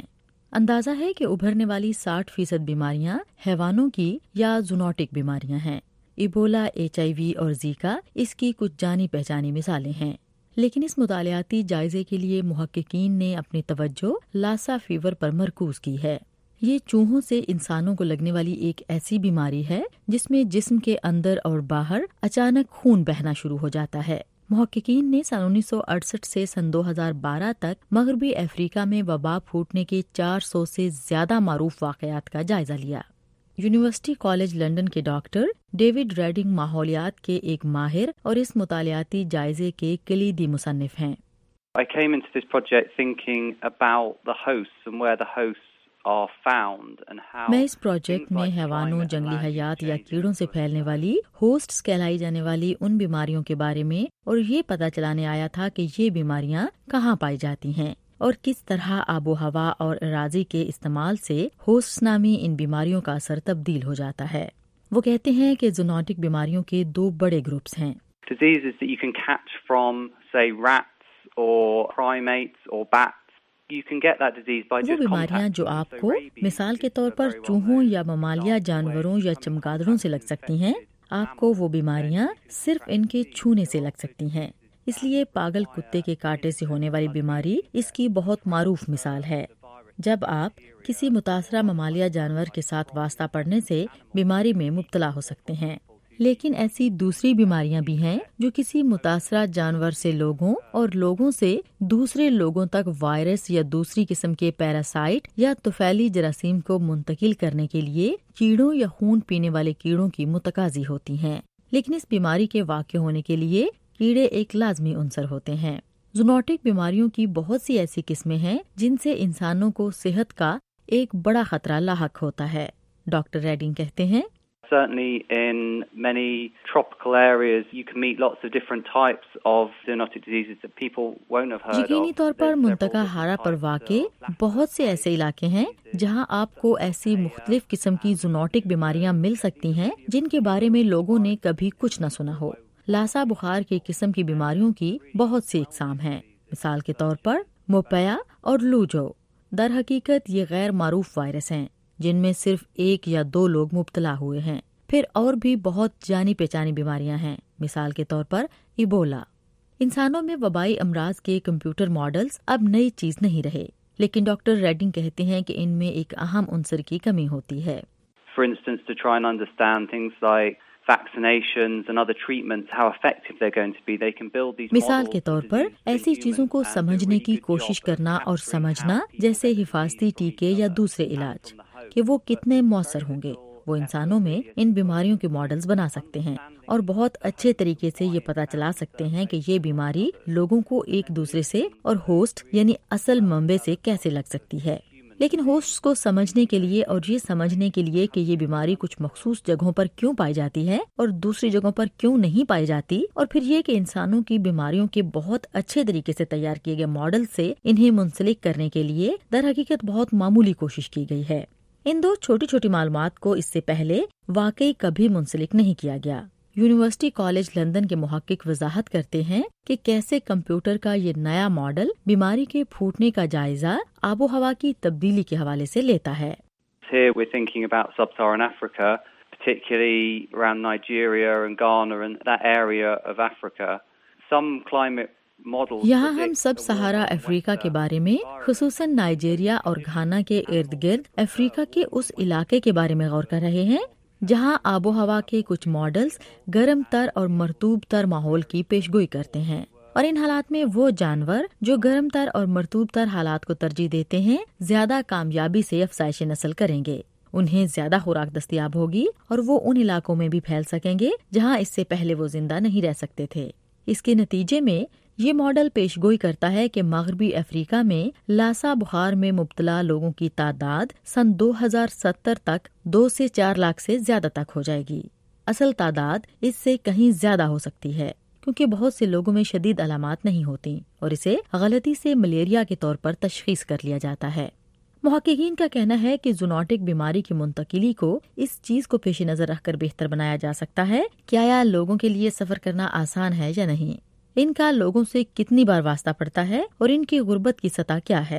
اندازہ ہے کہ ابھرنے والی 60% بیماریاں حیوانوں کی یا زونوٹک بیماریاں ہیں۔ ایبولا، HIV اور زیکا اس کی کچھ جانی پہچانی مثالیں ہیں، لیکن اس مطالعاتی جائزے کے لیے محققین نے اپنی توجہ لاسا فیور پر مرکوز کی ہے۔ یہ چوہوں سے انسانوں کو لگنے والی ایک ایسی بیماری ہے جس میں جسم کے اندر اور باہر اچانک خون بہنا شروع ہو جاتا ہے۔ محققین نے سن 1968 سے سن 2012 تک مغربی افریقہ میں وبا پھوٹنے کے 400 سے زیادہ معروف واقعات کا جائزہ لیا۔ یونیورسٹی کالج لنڈن کے ڈاکٹر ڈیوڈ ریڈنگ ماحولیات کے ایک ماہر اور اس مطالعاتی جائزے کے کلیدی مصنف ہیں۔ I came into this project thinking about the hosts and where the hosts are found and how میں اس پروجیکٹ میں حیوانوں، جنگلی حیات یا کیڑوں سے پھیلنے والی ہوسٹس کہلائی جانے والی ان بیماریوں کے بارے میں اور یہ پتہ چلانے آیا تھا کہ یہ بیماریاں کہاں پائی جاتی ہیں اور کس طرح آب و ہوا اور اراضی کے استعمال سے ہوسٹس نامی ان بیماریوں کا اثر تبدیل ہو جاتا ہے۔ وہ کہتے ہیں کہ زونوٹک بیماریوں کے 2 بڑے گروپس ہیں۔ diseases that you can catch from, say, rats or primates or bats. You can get that disease by وہ just بیماریاں جو آپ کو مثال کے طور پر چوہوں یا ممالیہ جانوروں یا چمگادڑوں سے لگ سکتی ہیں، آپ کو وہ بیماریاں صرف ان کے چھونے سے لگ سکتی ہیں۔ اس لیے پاگل کتے کے کاٹے سے ہونے والی بیماری اس کی بہت معروف مثال ہے۔ جب آپ کسی متاثرہ ممالیہ جانور کے ساتھ واسطہ پڑنے سے بیماری میں مبتلا ہو سکتے ہیں، لیکن ایسی دوسری بیماریاں بھی ہیں جو کسی متاثرہ جانور سے لوگوں اور لوگوں سے دوسرے لوگوں تک وائرس یا دوسری قسم کے پیراسائٹ یا طفیلی جراثیم کو منتقل کرنے کے لیے کیڑوں یا خون پینے والے کیڑوں کی متقاضی ہوتی ہیں، لیکن اس بیماری کے واقع ہونے کے لیے کیڑے ایک لازمی عنصر ہوتے ہیں۔ زونوٹک بیماریوں کی بہت سی ایسی قسمیں ہیں جن سے انسانوں کو صحت کا ایک بڑا خطرہ لاحق ہوتا ہے۔ ڈاکٹر ریڈنگ کہتے ہیں، Certainly in many tropical areas you can meet lots of different types of zoonotic diseases that people won't have heard of. یقینی طور پر منطقہ ہارا پر واقع بہت سے ایسے علاقے ہیں جہاں آپ کو ایسی مختلف قسم کی زونوٹک بیماریاں مل سکتی ہیں جن کے بارے میں لوگوں نے کبھی کچھ نہ سنا ہو۔ لاسا بخار کی قسم کی بیماریوں کی بہت سی اقسام ہیں، مثال کے طور پر موپیا اور لوجو۔ در حقیقت یہ غیر معروف وائرس ہیں جن میں صرف 1 یا 2 لوگ مبتلا ہوئے ہیں۔ پھر اور بھی بہت جانی پہچانی بیماریاں ہیں، مثال کے طور پر ایبولا۔ انسانوں میں وبائی امراض کے کمپیوٹر ماڈلز اب نئی چیز نہیں رہے، لیکن ڈاکٹر ریڈنگ کہتے ہیں کہ ان میں ایک اہم عنصر کی کمی ہوتی ہے۔ For instance, to try and understand things like vaccinations and other treatments, how effective they're going to be, they can build these مثال کے طور پر ایسی چیزوں کو سمجھنے کی کوشش کرنا اور سمجھنا جیسے حفاظتی ٹیکے یا دوسرے علاج کہ وہ کتنے مؤثر ہوں گے، وہ انسانوں میں ان بیماریوں کے ماڈلز بنا سکتے ہیں اور بہت اچھے طریقے سے یہ پتہ چلا سکتے ہیں کہ یہ بیماری لوگوں کو ایک دوسرے سے اور ہوسٹ یعنی اصل منبع سے کیسے لگ سکتی ہے۔ لیکن ہوسٹس کو سمجھنے کے لیے اور یہ سمجھنے کے لیے کہ یہ بیماری کچھ مخصوص جگہوں پر کیوں پائی جاتی ہے اور دوسری جگہوں پر کیوں نہیں پائی جاتی، اور پھر یہ کہ انسانوں کی بیماریوں کے بہت اچھے طریقے سے تیار کیے گئے ماڈل سے انہیں منسلک کرنے کے لیے در حقیقت بہت معمولی کوشش کی گئی ہے۔ ان 2 چھوٹی چھوٹی معلومات کو اس سے پہلے واقعی کبھی منسلک نہیں کیا گیا۔ یونیورسٹی کالج لندن کے محقق وضاحت کرتے ہیں کہ کیسے کمپیوٹر کا یہ نیا ماڈل بیماری کے پھوٹنے کا جائزہ آب و ہوا کی تبدیلی کے حوالے سے لیتا ہے۔ Here we're thinking about sub-Saharan Africa, particularly around Nigeria and Ghana and that area of Africa. Some climate models یہاں ہم سب سہارا افریقہ کے بارے میں خصوصاً نائجیریا اور گھانا کے ارد گرد افریقہ کے اس علاقے کے بارے میں غور کر رہے ہیں جہاں آب و ہوا کے کچھ ماڈلز گرم تر اور مرطوب تر ماحول کی پیشگوئی کرتے ہیں، اور ان حالات میں وہ جانور جو گرم تر اور مرطوب تر حالات کو ترجیح دیتے ہیں زیادہ کامیابی سے افزائش نسل کریں گے، انہیں زیادہ خوراک دستیاب ہوگی اور وہ ان علاقوں میں بھی پھیل سکیں گے جہاں اس سے پہلے وہ زندہ نہیں رہ سکتے تھے۔ اس کے نتیجے میں یہ ماڈل پیشگوئی کرتا ہے کہ مغربی افریقہ میں لاسا بخار میں مبتلا لوگوں کی تعداد سن 2070 تک 2 سے 4 لاکھ سے زیادہ تک ہو جائے گی۔ اصل تعداد اس سے کہیں زیادہ ہو سکتی ہے کیونکہ بہت سے لوگوں میں شدید علامات نہیں ہوتی اور اسے غلطی سے ملیریا کے طور پر تشخیص کر لیا جاتا ہے۔ محققین کا کہنا ہے کہ زونوٹک بیماری کی منتقلی کو اس چیز کو پیش نظر رکھ کر بہتر بنایا جا سکتا ہے کہ آیا لوگوں کے لیے سفر کرنا آسان ہے یا نہیں، ان کا لوگوں سے کتنی بار واسطہ پڑتا ہے اور ان کی غربت کی سطح کیا ہے۔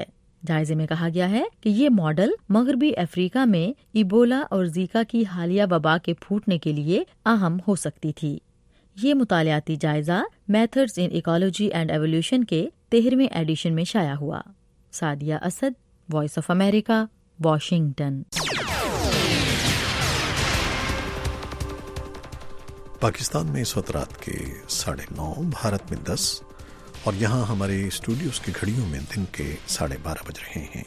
جائزے میں کہا گیا ہے کہ یہ ماڈل مغربی افریقہ میں ایبولا اور زیکا کی حالیہ وبا کے پھوٹنے کے لیے اہم ہو سکتی تھی۔ یہ مطالعاتی جائزہ methods in ecology and evolution کے 13ویں ایڈیشن میں شائع ہوا۔ Sadia Asad, voice of America, Washington. Pakistan میں اس وقت رات کے 9:30، بھارت میں 10 اور یہاں ہمارے اسٹوڈیوز کی گھڑیوں میں دن کے 12:30 بج رہے ہیں۔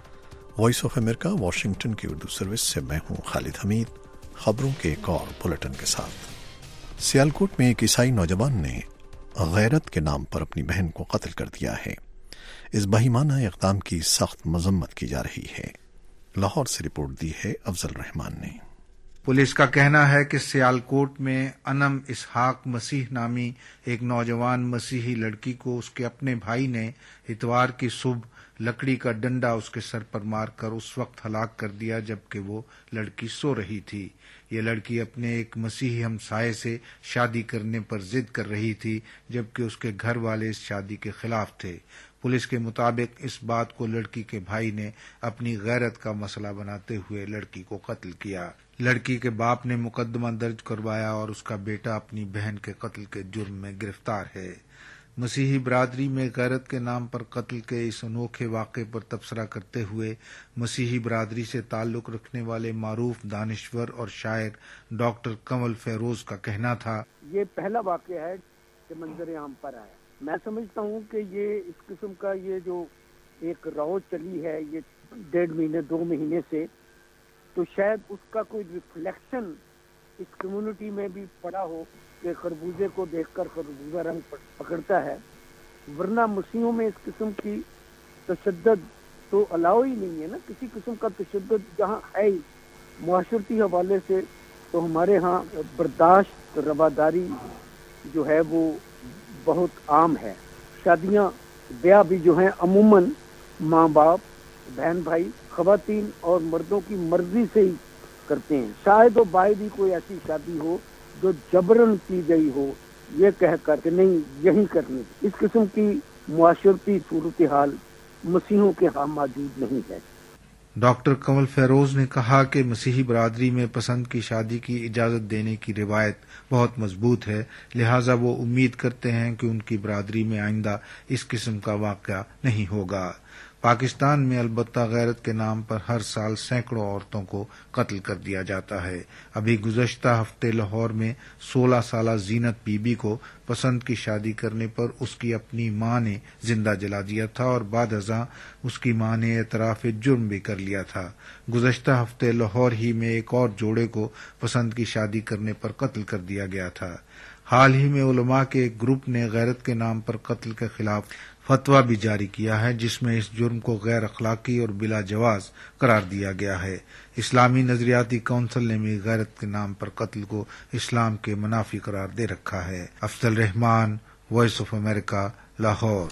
وائس آف امریکہ واشنگٹن کی اردو سروس سے میں ہوں خالد حمید، خبروں کے ایک اور بلیٹن کے ساتھ۔ سیالکوٹ میں ایک عیسائی نوجوان نے غیرت کے نام پر اپنی بہن کو قتل کر دیا ہے۔ اس بہیمانہ اقدام کی سخت مذمت کی جا رہی ہے۔ لاہور سے رپورٹ دی ہے افضل رحمان نے۔ پولیس کا کہنا ہے کہ سیالکوٹ میں انم اسحاق مسیح نامی ایک نوجوان مسیحی لڑکی کو اس کے اپنے بھائی نے اتوار کی صبح لکڑی کا ڈنڈا اس کے سر پر مار کر اس وقت ہلاک کر دیا جبکہ وہ لڑکی سو رہی تھی۔ یہ لڑکی اپنے ایک مسیحی ہمسائے سے شادی کرنے پر ضد کر رہی تھی جبکہ اس کے گھر والے اس شادی کے خلاف تھے۔ پولیس کے مطابق اس بات کو لڑکی کے بھائی نے اپنی غیرت کا مسئلہ بناتے ہوئے لڑکی کو قتل کیا۔ لڑکی کے باپ نے مقدمہ درج کروایا اور اس کا بیٹا اپنی بہن کے قتل کے جرم میں گرفتار ہے۔ مسیحی برادری میں غیرت کے نام پر قتل کے اس انوکھے واقعے پر تبصرہ کرتے ہوئے مسیحی برادری سے تعلق رکھنے والے معروف دانشور اور شاعر ڈاکٹر کنول فیروز کا کہنا تھا، یہ پہلا واقعہ ہے کہ منظر عام پر آیا۔ میں سمجھتا ہوں کہ یہ اس قسم کا یہ جو ایک رو چلی ہے یہ 1.5 مہینے 2 مہینے سے، تو شاید اس کا کوئی ریفلیکشن اس کمیونٹی میں بھی پڑا ہو کہ خربوزے کو دیکھ کر خربوزہ رنگ پکڑتا ہے، ورنہ مسیحوں میں اس قسم کی تشدد تو الاؤ ہی نہیں ہے نا، کسی قسم کا تشدد جہاں ہے ہی معاشرتی حوالے سے، تو ہمارے ہاں برداشت رواداری جو ہے وہ بہت عام ہے۔ شادیاں بیاہ بھی جو ہیں عموماً ماں باپ، بہن بھائی، خواتین اور مردوں کی مرضی سے ہی کرتے ہیں۔ شاید و باید ہی کوئی ایسی شادی ہو جو جبرن کی گئی ہو، یہ کہہ کر کہ نہیں یہی کرنی۔ اس قسم کی معاشرتی صورتحال مسیحوں کے ہاں موجود نہیں ہے۔ ڈاکٹر کنول فیروز نے کہا کہ مسیحی برادری میں پسند کی شادی کی اجازت دینے کی روایت بہت مضبوط ہے، لہٰذا وہ امید کرتے ہیں کہ ان کی برادری میں آئندہ اس قسم کا واقعہ نہیں ہوگا۔ پاکستان میں البتہ غیرت کے نام پر ہر سال سینکڑوں عورتوں کو قتل کر دیا جاتا ہے۔ ابھی گزشتہ ہفتے لاہور میں 16 سالہ زینت بی بی کو پسند کی شادی کرنے پر اس کی اپنی ماں نے زندہ جلا دیا تھا اور بعد ازاں اس کی ماں نے اعتراف جرم بھی کر لیا تھا۔ گزشتہ ہفتے لاہور ہی میں ایک اور جوڑے کو پسند کی شادی کرنے پر قتل کر دیا گیا تھا۔ حال ہی میں علماء کے ایک گروپ نے غیرت کے نام پر قتل کے خلاف فتویٰ بھی جاری کیا ہے جس میں اس جرم کو غیر اخلاقی اور بلا جواز قرار دیا گیا ہے۔ اسلامی نظریاتی کونسل نے بھی غیرت کے نام پر قتل کو اسلام کے منافی قرار دے رکھا ہے۔ Afzal Rahman, voice of America, Lahore.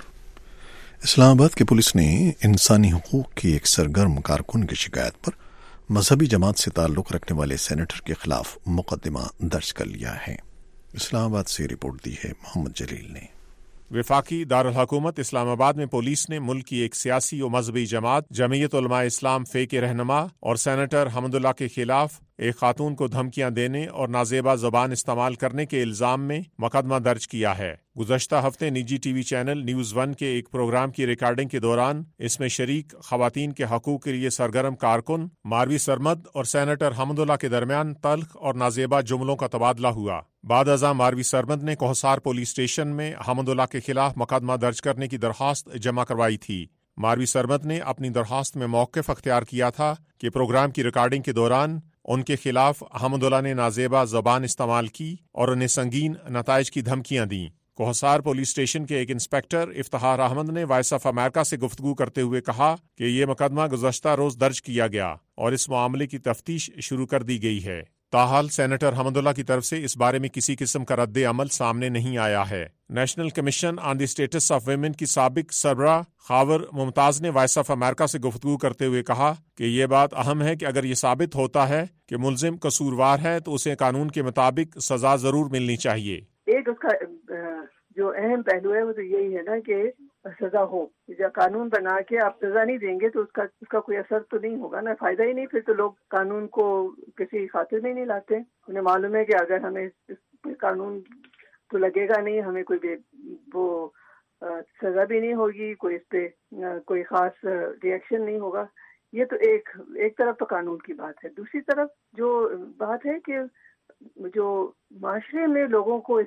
Islamabad کی پولیس نے انسانی حقوق کی ایک سرگرم کارکن کی شکایت پر مذہبی جماعت سے تعلق رکھنے والے سینیٹر کے خلاف مقدمہ درج کر لیا ہے۔ اسلام آباد سے رپورٹ دی ہے محمد جلیل نے۔ وفاقی دارالحکومت اسلام آباد میں پولیس نے ملک کی ایک سیاسی و مذہبی جماعت جمعیت علماء اسلام فے کے رہنما اور سینیٹر حمد اللہ کے خلاف ایک خاتون کو دھمکیاں دینے اور نازیبا زبان استعمال کرنے کے الزام میں مقدمہ درج کیا ہے۔ گزشتہ ہفتے نجی ٹی وی چینل نیوز 1 کے ایک پروگرام کی ریکارڈنگ کے دوران اس میں شریک خواتین کے حقوق کے لیے سرگرم کارکن ماروی سرمد اور سینیٹر حمد اللہ کے درمیان تلخ اور نازیبا جملوں کا تبادلہ ہوا۔ بعد ازاں ماروی سرمد نے کوہسار پولیس اسٹیشن میں حمد اللہ کے خلاف مقدمہ درج کرنے کی درخواست جمع کروائی تھی۔ ماروی سرمد نے اپنی درخواست میں موقف اختیار کیا تھا کہ پروگرام کی ریکارڈنگ کے دوران ان کے خلاف حمد اللہ نے نازیبا زبان استعمال کی اور انہیں سنگین نتائج کی دھمکیاں دیں۔ کوہسار پولیس اسٹیشن کے ایک انسپکٹر افتخار احمد نے وائس آف امریکہ سے گفتگو کرتے ہوئے کہا کہ یہ مقدمہ گزشتہ روز درج کیا گیا اور اس معاملے کی تفتیش شروع کر دی گئی ہے۔ تاحال سینیٹر حمد اللہ کی طرف سے اس بارے میں کسی قسم کا رد عمل سامنے نہیں آیا ہے۔ National commission on the status of women کی سابق سربراہ خاور ممتاز نے وائس آف امریکہ سے گفتگو کرتے ہوئے کہا کہ یہ بات اہم ہے کہ اگر یہ ثابت ہوتا ہے کہ ملزم قصوروار ہے تو اسے قانون کے مطابق سزا ضرور ملنی چاہیے۔ ایک اس کا جو اہم پہلو ہے وہ تو یہی ہے نا کہ سزا ہو. یا قانون بنا کے آپ سزا نہیں دیں گے تو اس کا کوئی اثر تو نہیں ہوگا نا, فائدہ ہی نہیں. پھر تو لوگ قانون کو کسی خاطر میں نہیں لاتے. انہیں معلوم ہے کہ اگر ہمیں قانون تو لگے گا نہیں, ہمیں کوئی وہ سزا بھی نہیں ہوگی, کوئی اس پہ کوئی خاص ریئیکشن نہیں ہوگا. یہ تو ایک طرف تو قانون کی بات ہے. دوسری طرف جو بات ہے کہ جو معاشرے میں لوگوں کو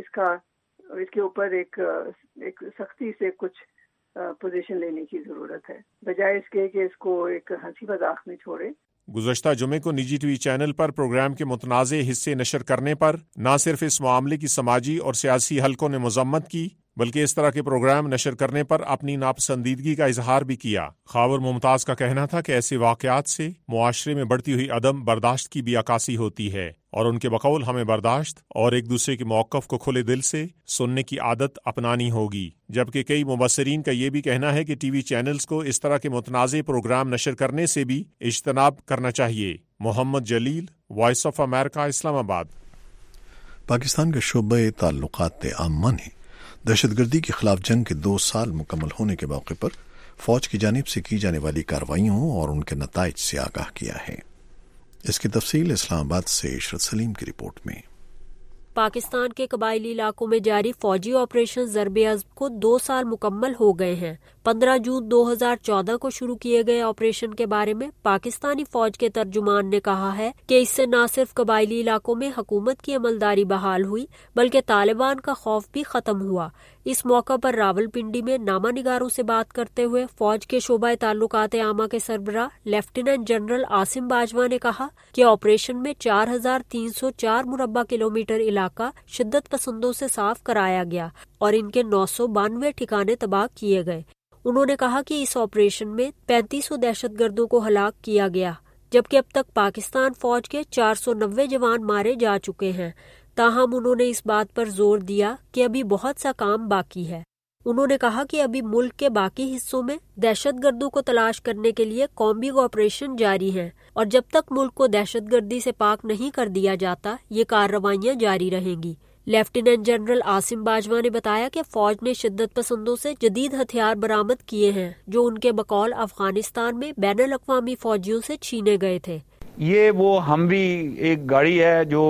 اس کے اوپر ایک سختی سے کچھ پوزیشن لینے کی ضرورت ہے, بجائے اس کے کہ اس کو ایک ہنسی مذاق میں چھوڑے. گزشتہ جمعے کو نجی ٹی وی چینل پر پروگرام کے متنازع حصے نشر کرنے پر نہ صرف اس معاملے کی سماجی اور سیاسی حلقوں نے مذمت کی بلکہ اس طرح کے پروگرام نشر کرنے پر اپنی ناپسندیدگی کا اظہار بھی کیا. خاور ممتاز کا کہنا تھا کہ ایسے واقعات سے معاشرے میں بڑھتی ہوئی عدم برداشت کی بھی عکاسی ہوتی ہے اور ان کے بقول ہمیں برداشت اور ایک دوسرے کے موقف کو کھلے دل سے سننے کی عادت اپنانی ہوگی. جبکہ کئی مبصرین کا یہ بھی کہنا ہے کہ ٹی وی چینلز کو اس طرح کے متنازع پروگرام نشر کرنے سے بھی اجتناب کرنا چاہیے. محمد جلیل, وائس آف امریکہ, اسلام آباد. پاکستان کے شعبہ تعلقات عامہ نے دہشت گردی کے خلاف جنگ کے 2 سال مکمل ہونے کے موقع پر فوج کی جانب سے کی جانے والی کارروائیوں اور ان کے نتائج سے آگاہ کیا ہے. اس کی تفصیل اسلام آباد سے عشرت سلیم کی رپورٹ میں. پاکستان کے قبائلی علاقوں میں جاری فوجی آپریشن ضرب عضب کو 2 سال مکمل ہو گئے ہیں. 15 جون 2014 کو شروع کیے گئے آپریشن کے بارے میں پاکستانی فوج کے ترجمان نے کہا ہے کہ اس سے نہ صرف قبائلی علاقوں میں حکومت کی عملداری بحال ہوئی بلکہ طالبان کا خوف بھی ختم ہوا. اس موقع پر راولپنڈی میں نامہ نگاروں سے بات کرتے ہوئے فوج کے شعبہ تعلقات عامہ کے سربراہ لیفٹیننٹ جنرل عاصم باجوہ نے کہا کہ آپریشن میں 4304 مربع کلومیٹر علاقہ شدت پسندوں سے صاف کرایا گیا اور ان کے 992 ٹھکانے تباہ کیے گئے. انہوں نے کہا کہ اس آپریشن میں 3500 دہشت گردوں کو ہلاک کیا گیا جبکہ اب تک پاکستان فوج کے 490 جوان مارے جا چکے ہیں. تاہم انہوں نے اس بات پر زور دیا کہ ابھی بہت سا کام باقی ہے. انہوں نے کہا کہ ابھی ملک کے باقی حصوں میں دہشت گردوں کو تلاش کرنے کے لیے کومبنگ آپریشن جاری ہیں اور جب تک ملک کو دہشت گردی سے پاک نہیں کر دیا جاتا یہ کارروائیاں جاری رہیں گی. لیفٹیننٹ جنرل عاصم باجوہ نے بتایا کہ فوج نے شدت پسندوں سے جدید ہتھیار برآمد کیے ہیں جو ان کے بقول افغانستان میں بین الاقوامی فوجیوں سے چھینے گئے تھے. یہ وہ ہموی ایک گاڑی ہے جو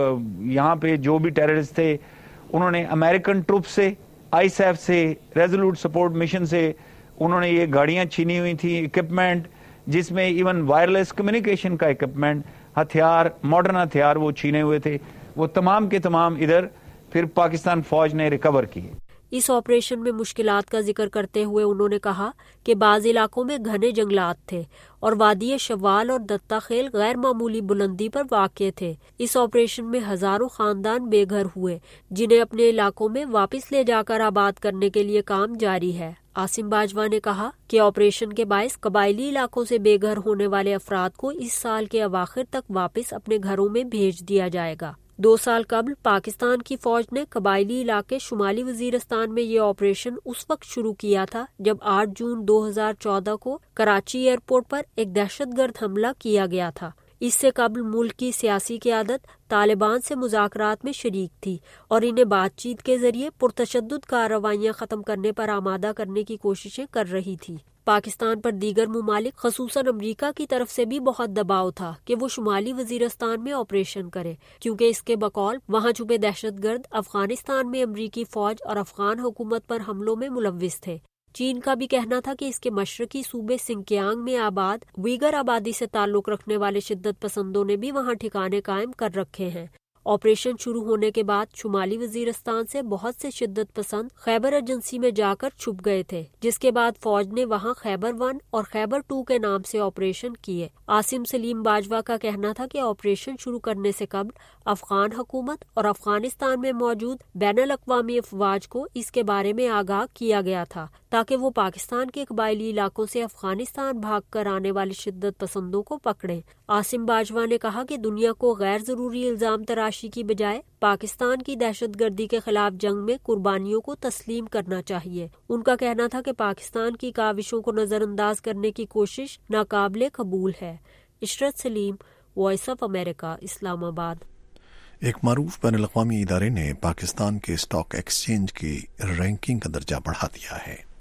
یہاں پہ جو بھی ٹیررسٹ تھے انہوں نے امریکن ٹروپ سے, آئی سیف سے, ریزولوٹ سپورٹ مشن سے انہوں نے یہ گاڑیاں چھینی ہوئی تھیں, اکوپمنٹ جس میں ایون وائرلیس کمیونیکیشن کا اکوپمنٹ, ہتھیار, ماڈرن ہتھیار وہ چھینے ہوئے تھے. وہ تمام کے تمام ادھر پھر پاکستان فوج نے ریکور کیے. اس آپریشن میں مشکلات کا ذکر کرتے ہوئے انہوں نے کہا کہ بعض علاقوں میں گھنے جنگلات تھے اور وادی شوال اور دتا خیل غیر معمولی بلندی پر واقع تھے. اس آپریشن میں ہزاروں خاندان بے گھر ہوئے جنہیں اپنے علاقوں میں واپس لے جا کر آباد کرنے کے لیے کام جاری ہے. عاصم باجوہ نے کہا کہ آپریشن کے باعث قبائلی علاقوں سے بے گھر ہونے والے افراد کو اس سال کے اواخر تک واپس اپنے گھروں میں بھیج دیا جائے گا. 2 سال قبل پاکستان کی فوج نے قبائلی علاقے شمالی وزیرستان میں یہ آپریشن اس وقت شروع کیا تھا جب 8 جون 2014 کو کراچی ایئرپورٹ پر ایک دہشت گرد حملہ کیا گیا تھا. اس سے قبل ملک کی سیاسی قیادت طالبان سے مذاکرات میں شریک تھی اور انہیں بات چیت کے ذریعے پرتشدد کارروائیاں ختم کرنے پر آمادہ کرنے کی کوششیں کر رہی تھی. پاکستان پر دیگر ممالک خصوصاً امریکہ کی طرف سے بھی بہت دباؤ تھا کہ وہ شمالی وزیرستان میں آپریشن کرے کیونکہ اس کے بقول وہاں چھپے دہشت گرد افغانستان میں امریکی فوج اور افغان حکومت پر حملوں میں ملوث تھے. چین کا بھی کہنا تھا کہ اس کے مشرقی صوبے سنکیانگ میں آباد ویگر آبادی سے تعلق رکھنے والے شدت پسندوں نے بھی وہاں ٹھکانے قائم کر رکھے ہیں. آپریشن شروع ہونے کے بعد شمالی وزیرستان سے بہت سے شدت پسند خیبر ایجنسی میں جا کر چھپ گئے تھے جس کے بعد فوج نے وہاں خیبر 1 اور خیبر 2 کے نام سے آپریشن کیے. عاصم سلیم باجوہ کا کہنا تھا کہ آپریشن شروع کرنے سے قبل افغان حکومت اور افغانستان میں موجود بین الاقوامی افواج کو اس کے بارے میں آگاہ کیا گیا تھا تاکہ وہ پاکستان کے قبائلی علاقوں سے افغانستان بھاگ کر آنے والے شدت پسندوں کو پکڑیں. عاصم باجوہ نے کہا کہ دنیا کو غیر ضروری الزام تراشی کی بجائے پاکستان کی دہشت گردی کے خلاف جنگ میں قربانیوں کو تسلیم کرنا چاہیے. ان کا کہنا تھا کہ پاکستان کی کاوشوں کو نظر انداز کرنے کی کوشش ناقابل قبول ہے. عشرت سلیم, وائس آف امریکہ, اسلام آباد. ایک معروف بین الاقوامی ادارے نے پاکستان کے اسٹاک ایکسچینج کی رینکنگ کا درجہ بڑھا دیا ہے.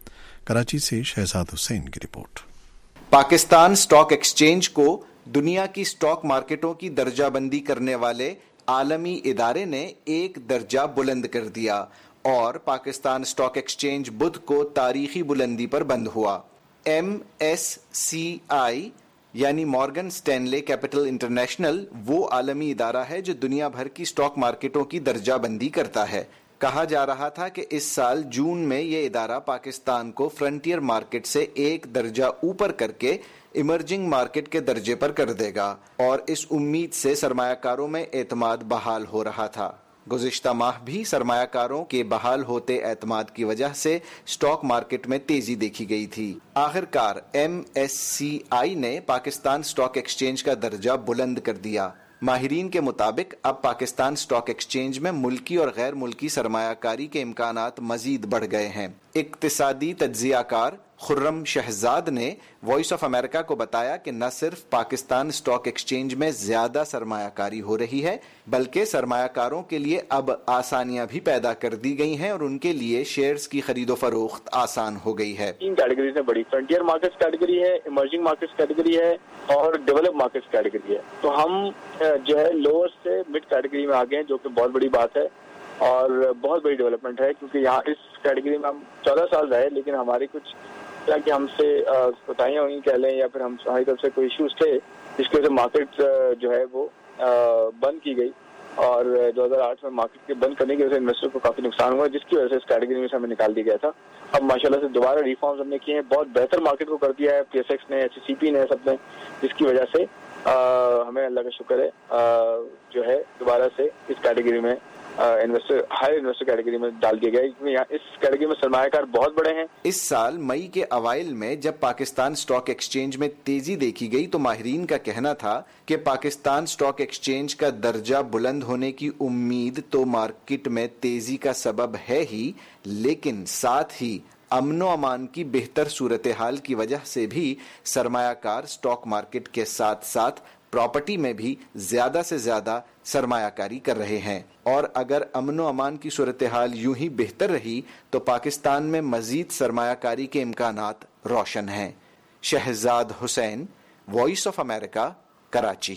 कराची से शहजाद हुसैन की रिपोर्ट। पाकिस्तान स्टॉक एक्सचेंज को दुनिया की स्टॉक मार्केटों की दर्जाबंदी करने वाले आलमी इदारे ने एक दर्जा बुलंद कर दिया और पाकिस्तान स्टॉक एक्सचेंज बुध को तारीखी बुलंदी पर बंद हुआ। MSCI यानी मॉर्गन स्टैनले कैपिटल इंटरनेशनल वो आलमी इदारा है जो दुनिया भर की स्टॉक मार्केटों की दर्जाबंदी करता है। कहा जा रहा था कि इस साल जून में ये इदारा पाकिस्तान को फ्रंटियर मार्केट से एक दर्जा ऊपर करके इमर्जिंग मार्केट के दर्जे पर कर देगा और इस उम्मीद से सरमायाकारों में एतमाद बहाल हो रहा था। गुज़िश्ता माह भी सरमायाकारों के बहाल होते एतमाद की वजह से स्टॉक मार्केट में तेजी देखी गई थी। आखिरकार MSCI ने पाकिस्तान स्टॉक एक्सचेंज का दर्जा बुलंद कर दिया। माहिरीन के मुताबिक अब पाकिस्तान स्टॉक एक्सचेंज में मुल्की और गैर मुल्की सरमायाकारी के इम्कानात मजीद बढ़ गए हैं। इक्तिसादी तज्जियाकार खुर्रम शहजाद ने वॉइस ऑफ अमेरिका को बताया कि न सिर्फ पाकिस्तान स्टॉक एक्सचेंज में ज्यादा सरमायाकारी हो रही है बल्कि सरमायाकारों के लिए अब आसानियां भी पैदा कर दी गई हैं और उनके लिए शेयर्स की खरीदो फरोख्त आसान हो गई है। 3 कैटेगरीज में बड़ी फ्रंटियर मार्केट्स कैटेगरी है, इमर्जिंग मार्केट्स कैटेगरी है और डेवलप मार्केट्स कैटेगरी है। तो हम जो है लोअर से मिड कैटेगरी में आ गए हैं, जो कि बहुत बड़ी बात है और बहुत बड़ी डेवलपमेंट है, क्योंकि यहाँ इस कैटेगरी में हम 14 साल रहे लेकिन हमारी कुछ कि हमसे कोताहियां हुई कह लें या फिर हमारी तरफ से कोई इश्यूज थे जिसकी वजह से मार्केट जो है वो बंद की गई और 2008 में मार्केट के बंद करने की वजह से इन्वेस्टर को काफी नुकसान हुआ, जिसकी वजह से इस कैटेगरी में से हमें निकाल दिया गया था। अब माशाल्लाह से दोबारा रिफॉर्म्स हमने किए हैं, बहुत बेहतर मार्केट को कर दिया है PSX ने, HCP ने, सबने, जिसकी वजह से हमें अल्लाह का शुक्र है जो है दोबारा से इस कैटेगरी में हाई इन्वेस्टर कैटेगरी में डाल दिया गया, क्योंकि यहाँ इस कैटेगरी में सरमायाकार बहुत बड़े हैं। इस साल मई के अवाइल में जब पाकिस्तान स्टॉक एक्सचेंज में तेजी देखी गई तो माहिरीन का कहना था कि पाकिस्तान स्टॉक एक्सचेंज का दर्जा बुलंद होने की उम्मीद तो मार्केट में तेजी का सबब है ही, लेकिन साथ ही अमनो अमान की बेहतर सूरत हाल की वजह से भी सरमायाकार स्टॉक मार्केट के साथ साथ प्रॉपर्टी में भी ज्यादा से ज्यादा सरमायाकारी कर रहे हैं और अगर अमनो अमान की सूरत हाल यूं ही बेहतर रही तो पाकिस्तान में मजीद सरमायाकारी के इम्कानात रोशन हैं। Shahzad Hussain, voice of America, Karachi.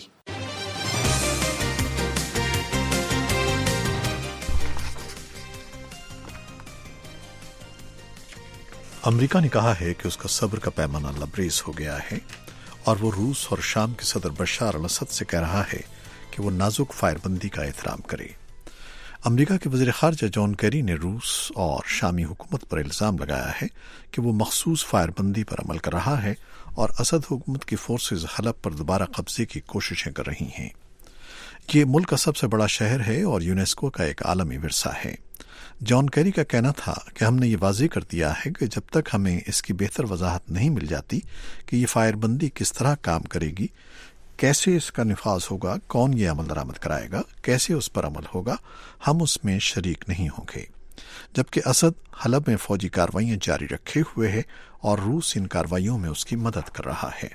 अमेरिका ने कहा है कि उसका सब्र का पैमाना लबरेज हो गया है और वो रूस और शाम के सदर बशर अल असद से कह रहा है कि वो नाजुक फायरबंदी का एहतराम करे। अमेरिका के वज़ीर ख़ारजा जॉन केरी ने रूस और शामी हुकूमत पर इल्ज़ाम लगाया है कि वो मखसूस फायरबंदी पर अमल कर रहा है और असद हुकूमत की फोर्सेज हलब पर दोबारा कब्जे की कोशिशें कर रही हैं। ये मुल्क का सबसे बड़ा शहर है और यूनेस्को का एक आलमी विरसा है। जॉन केरी का कहना था कि हमने ये वाज़ेह कर दिया है कि जब तक हमें इसकी बेहतर वजाहत नहीं मिल जाती कि ये फायरबंदी किस तरह काम करेगी, कैसे इसका निफाज होगा, कौन ये अमल दरामद कराएगा, कैसे उस पर अमल होगा, हम उसमें शरीक नहीं होंगे। जबकि असद हलब में फौजी कार्रवाइयां जारी रखे हुए है और रूस इन कार्रवाइयों में उसकी मदद कर रहा है।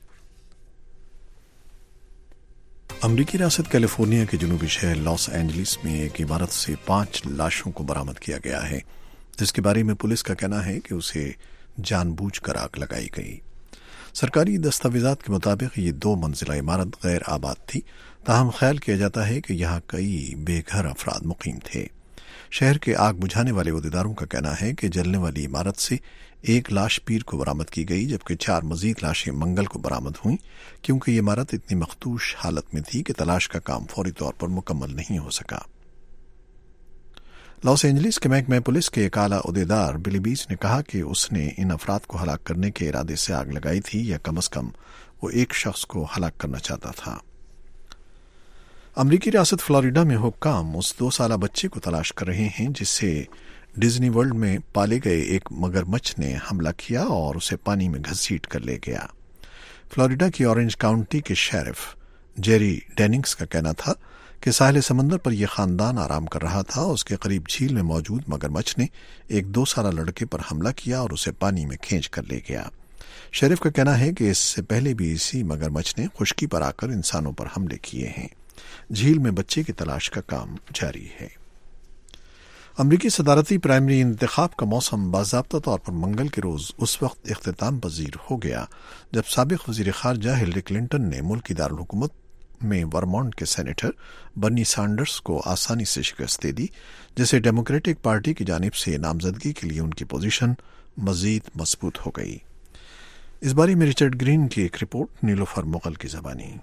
अमरीकी रियासत कैलिफोर्निया के जनूबी शहर लॉस एंजलिस में एक इमारत से 5 लाशों को बरामद किया गया है, जिसके बारे में पुलिस का कहना है कि उसे जानबूझकर आग लगाई गई। सरकारी दस्तावेजात के मुताबिक ये 2 मंजिला इमारत गैर आबाद थी, ताहम ख्याल किया जाता है कि यहाँ कई बेघर अफराद मुकीम थे। शहर के आग बुझाने वाले अहदेदारों का कहना है कि जलने वाली इमारत से 1 लाश पीर को बरामद की गई, जबकि 4 मजीद लाशें मंगल को बरामद हुई, क्योंकि ये इमारत इतनी मखदूश हालत में थी कि तलाश का काम फौरी तौर पर मुकम्मल नहीं हो सका। लॉस एंजलिस के महकमे पुलिस के एक आला अहदेदार बिली बीच ने कहा कि उसने इन अफराद को हलाक करने के इरादे से आग लगाई थी या कम अज कम वो एक शख्स को हलाक करना चाहता था। अमरीकी रियासत फ्लोरिडा में हुक्काम उस 2 साला बच्चे को तलाश कर रहे हैं जिससे डिज्नी वर्ल्ड में पाले गए एक मगरमच्छ ने हमला किया और उसे पानी में घसीट कर ले गया। फ्लोरिडा की ऑरेंज काउंटी के शेरिफ जेरी डेनिंग्स का कहना था कि साहिल समंदर पर यह खानदान आराम कर रहा था। उसके करीब झील में मौजूद मगरमच्छ ने एक 2 साला लड़के पर हमला किया और उसे पानी में खींच कर ले गया। शेरिफ का कहना है कि इससे पहले भी इसी मगरमच्छ ने खुश्की पर आकर इंसानों पर हमले किए हैं। झील में बच्चे की तलाश का काम जारी है। امریکی صدارتی پرائمری انتخاب کا موسم باضابطہ طور پر منگل کے روز اس وقت اختتام پذیر ہو گیا جب سابق وزیر خارجہ ہلری کلنٹن نے ملکی دارالحکومت میں ورمونٹ کے سینیٹر برنی سانڈرز کو آسانی سے شکست دے دی، جسے ڈیموکریٹک پارٹی کی جانب سے نامزدگی کے لیے ان کی پوزیشن مزید مضبوط ہو گئی۔ اس بارے میں رچرڈ گرین کی ایک رپورٹ نیلوفر مغل کی زبانی۔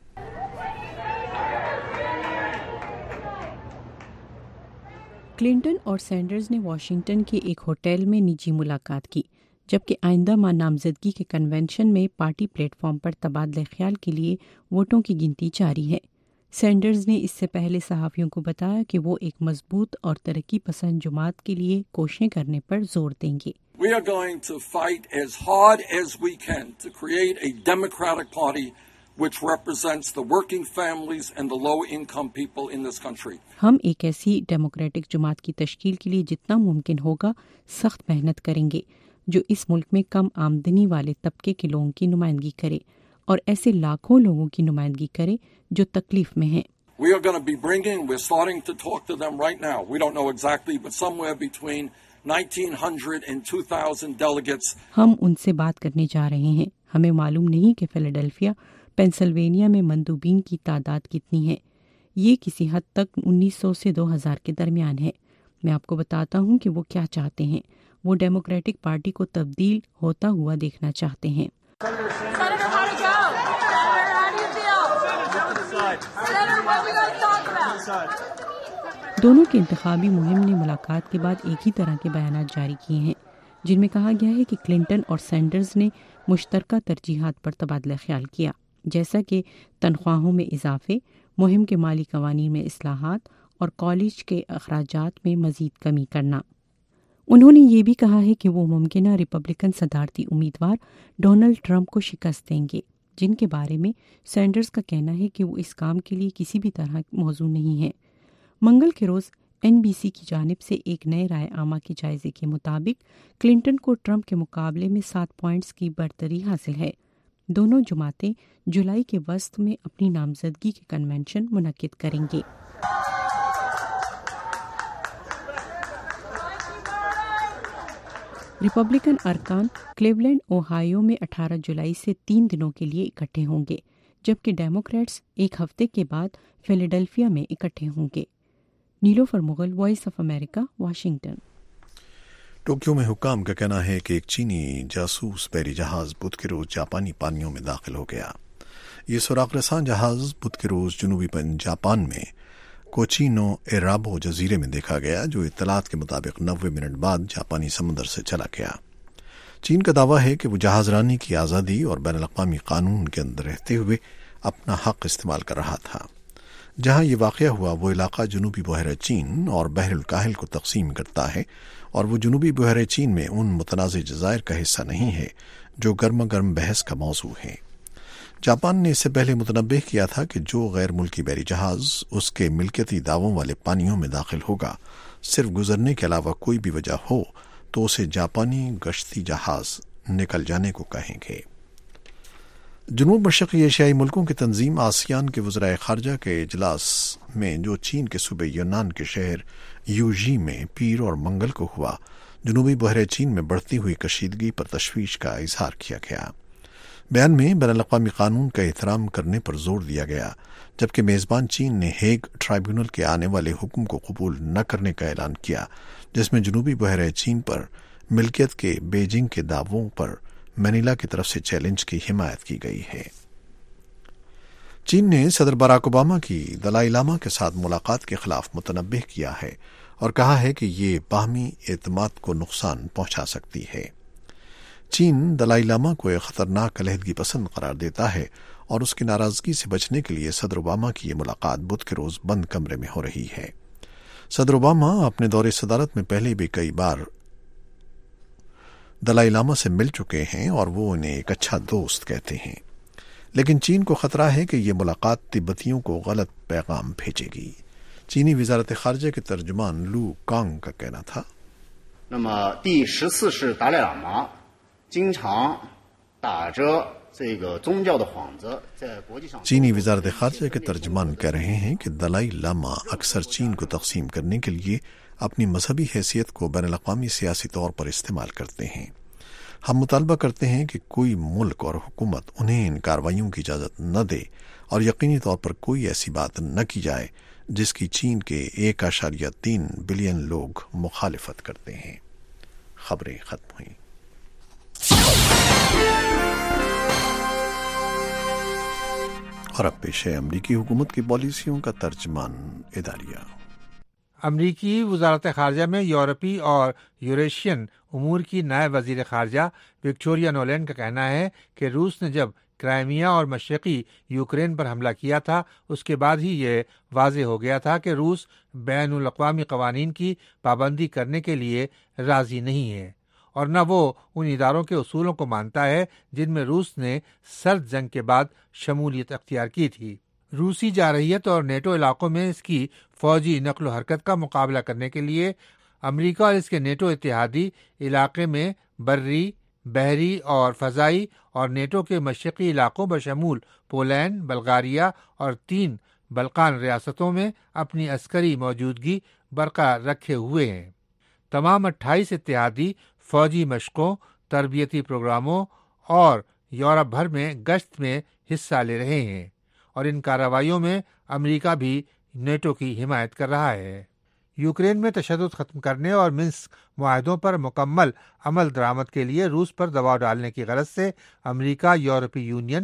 کلنٹن اور سینڈرز نے واشنگٹن کے ایک ہوٹل میں نجی ملاقات کی، جبکہ آئندہ ماہ نامزدگی کے کنونشن میں پارٹی پلیٹ فارم پر تبادلہ خیال کے لیے ووٹوں کی گنتی جاری ہے۔ سینڈرز نے اس سے پہلے صحافیوں کو بتایا کہ وہ ایک مضبوط اور ترقی پسند جماعت کے لیے کوششیں کرنے پر زور دیں گے۔ We are going to fight as hard as we can to create a democratic party which represents the working families and the low-income people in this country. ہم ایک ایسی ڈیموکریٹک جماعت کی تشکیل کے لیے جتنا ممکن ہوگا سخت محنت کریں گے جو اس ملک میں کم آمدنی والے طبقے کے لوگوں کی نمائندگی کرے اور ایسے لاکھوں لوگوں کی نمائندگی کرے جو تکلیف میں ہیں۔ We are going to be we're starting to talk to them right now. We don't know exactly, but somewhere between 1,900 and 2,000 delegates. ہم ان سے بات کرنے جا رہے ہیں۔ ہمیں معلوم نہیں کہ فیلاڈیلفیا، پینسلوینیا میں مندوبین کی تعداد کتنی ہے۔ یہ کسی حد تک 1900 سے 2000 کے درمیان ہے۔ میں آپ کو بتاتا ہوں کہ وہ کیا چاہتے ہیں۔ وہ ڈیموکریٹک پارٹی کو تبدیل ہوتا ہوا دیکھنا چاہتے ہیں۔ دونوں کی انتخابی مہم نے ملاقات کے بعد ایک ہی طرح کے بیانات جاری کیے ہیں، جن میں کہا گیا ہے کہ کلنٹن اور سینڈرز نے مشترکہ ترجیحات پر تبادلہ خیال کیا، جیسا کہ تنخواہوں میں اضافے، مہم کے مالی قوانین میں اصلاحات اور کالج کے اخراجات میں مزید کمی کرنا۔ انہوں نے یہ بھی کہا ہے کہ وہ ممکنہ ریپبلکن صدارتی امیدوار ڈونلڈ ٹرمپ کو شکست دیں گے، جن کے بارے میں سینڈرز کا کہنا ہے کہ وہ اس کام کے لیے کسی بھی طرح موزوں نہیں ہے۔ منگل کے روز NBC کی جانب سے ایک نئے رائے عامہ کے جائزے کے مطابق کلنٹن کو ٹرمپ کے مقابلے میں 7 پوائنٹس کی برتری حاصل ہے۔ دونوں جماعتیں جولائی کے وسط میں اپنی نامزدگی کے کنونشن منعقد کریں گے۔ ریپبلکن ارکان کلیولینڈ اوہایو میں 18 جولائی سے 3 دنوں کے لیے اکٹھے ہوں گے، جبکہ ڈیموکریٹس ایک ہفتے کے بعد فیلاڈیلفیا میں اکٹھے ہوں گے۔ Nilofar Mughal, voice of America, Washington. Tokyo میں حکام کا کہنا ہے کہ ایک چینی جاسوس بحری جہاز بدھ کے روز جاپانی پانیوں میں داخل ہو گیا۔ یہ سراغ رساں جہاز بدھ کے روز جنوبی جاپان میں کوچینو ایرابو جزیرے میں دیکھا گیا، جو اطلاعات کے مطابق 90 منٹ بعد جاپانی سمندر سے چلا گیا۔ چین کا دعویٰ ہے کہ وہ جہاز رانی کی آزادی اور بین الاقوامی قانون کے اندر رہتے ہوئے اپنا حق استعمال کر رہا تھا۔ جہاں یہ واقعہ ہوا وہ علاقہ جنوبی بحیرہ چین اور بحر الکاہل کو تقسیم کرتا ہے، اور وہ جنوبی بحیرہ چین میں ان متنازع جزائر کا حصہ نہیں ہے جو گرما گرم بحث کا موضوع ہے۔ جاپان نے اس سے پہلے متنبہ کیا تھا کہ جو غیر ملکی بحری جہاز اس کے ملکیتی دعووں والے پانیوں میں داخل ہوگا، صرف گزرنے کے علاوہ کوئی بھی وجہ ہو تو اسے جاپانی گشتی جہاز نکل جانے کو کہیں گے۔ جنوب مشرقی ایشیائی ملکوں کی تنظیم آسیان کے وزرائے خارجہ کے اجلاس میں جو چین کے صوبے یونان کے شہر یوژی میں پیر اور منگل کو ہوا، جنوبی بحیرہ چین میں بڑھتی ہوئی کشیدگی پر تشویش کا اظہار کیا گیا۔ بیان میں بین الاقوامی قانون کا احترام کرنے پر زور دیا گیا، جبکہ میزبان چین نے ہیگ ٹرائبیونل کے آنے والے حکم کو قبول نہ کرنے کا اعلان کیا، جس میں جنوبی بحیرہ چین پر ملکیت کے بیجنگ کے دعووں پر منیلا کی طرف سے چیلنج کی حمایت کی گئی ہے۔ چین نے صدر باراک اوباما کی دلائی لاما کے ساتھ ملاقات کے خلاف متنبہ کیا ہے اور کہا ہے کہ یہ باہمی اعتماد کو نقصان پہنچا سکتی ہے۔ چین دلائی لاما کو ایک خطرناک علیحدگی پسند قرار دیتا ہے اور اس کی ناراضگی سے بچنے کے لیے صدر اوباما کی یہ ملاقات بدھ کے روز بند کمرے میں ہو رہی ہے۔ صدر اوباما اپنے دور صدارت میں پہلے بھی کئی بار دلائی لاما سے مل چکے ہیں اور وہ انہیں ایک اچھا دوست کہتے ہیں، لیکن چین کو خطرہ ہے کہ یہ ملاقات تبتیوں کو غلط پیغام بھیجے گی۔ چینی وزارت خارجہ کے ترجمان لو کانگ کا کہنا تھا، چینی وزارت خارجہ کے ترجمان کہہ رہے ہیں کہ دلائی لاما اکثر چین کو تقسیم کرنے کے لیے اپنی مذہبی حیثیت کو بین الاقوامی سیاسی طور پر استعمال کرتے ہیں۔ ہم مطالبہ کرتے ہیں کہ کوئی ملک اور حکومت انہیں ان کارروائیوں کی اجازت نہ دے اور یقینی طور پر کوئی ایسی بات نہ کی جائے جس کی چین کے 1.3 بلین لوگ مخالفت کرتے ہیں۔ خبریں ختم ہوئیں۔ اور اب پیش ہے امریکی حکومت کی پالیسیوں کا ترجمان اداریہ۔ امریکی وزارت خارجہ میں یورپی اور یوریشین امور کی نائب وزیر خارجہ وکٹوریا نولینڈ کا کہنا ہے کہ روس نے جب کرائمیا اور مشرقی یوکرین پر حملہ کیا تھا اس کے بعد ہی یہ واضح ہو گیا تھا کہ روس بین الاقوامی قوانین کی پابندی کرنے کے لیے راضی نہیں ہے اور نہ وہ ان اداروں کے اصولوں کو مانتا ہے جن میں روس نے سرد جنگ کے بعد شمولیت اختیار کی تھی۔ روسی جارحیت اور نیٹو علاقوں میں اس کی فوجی نقل و حرکت کا مقابلہ کرنے کے لیے امریکہ اور اس کے نیٹو اتحادی علاقے میں بری، بحری اور فضائی اور نیٹو کے مشرقی علاقوں بشمول پولینڈ، بلغاریہ اور 3 بلقان ریاستوں میں اپنی عسکری موجودگی برقرار رکھے ہوئے ہیں۔ تمام 28 اتحادی فوجی مشقوں، تربیتی پروگراموں اور یورپ بھر میں گشت میں حصہ لے رہے ہیں اور ان کارروائیوں میں امریکہ بھی نیٹو کی حمایت کر رہا ہے۔ یوکرین میں تشدد ختم کرنے اور منسک معاہدوں پر مکمل عمل درآمد کے لیے روس پر دباؤ ڈالنے کی غرض سے امریکہ، یورپی یونین،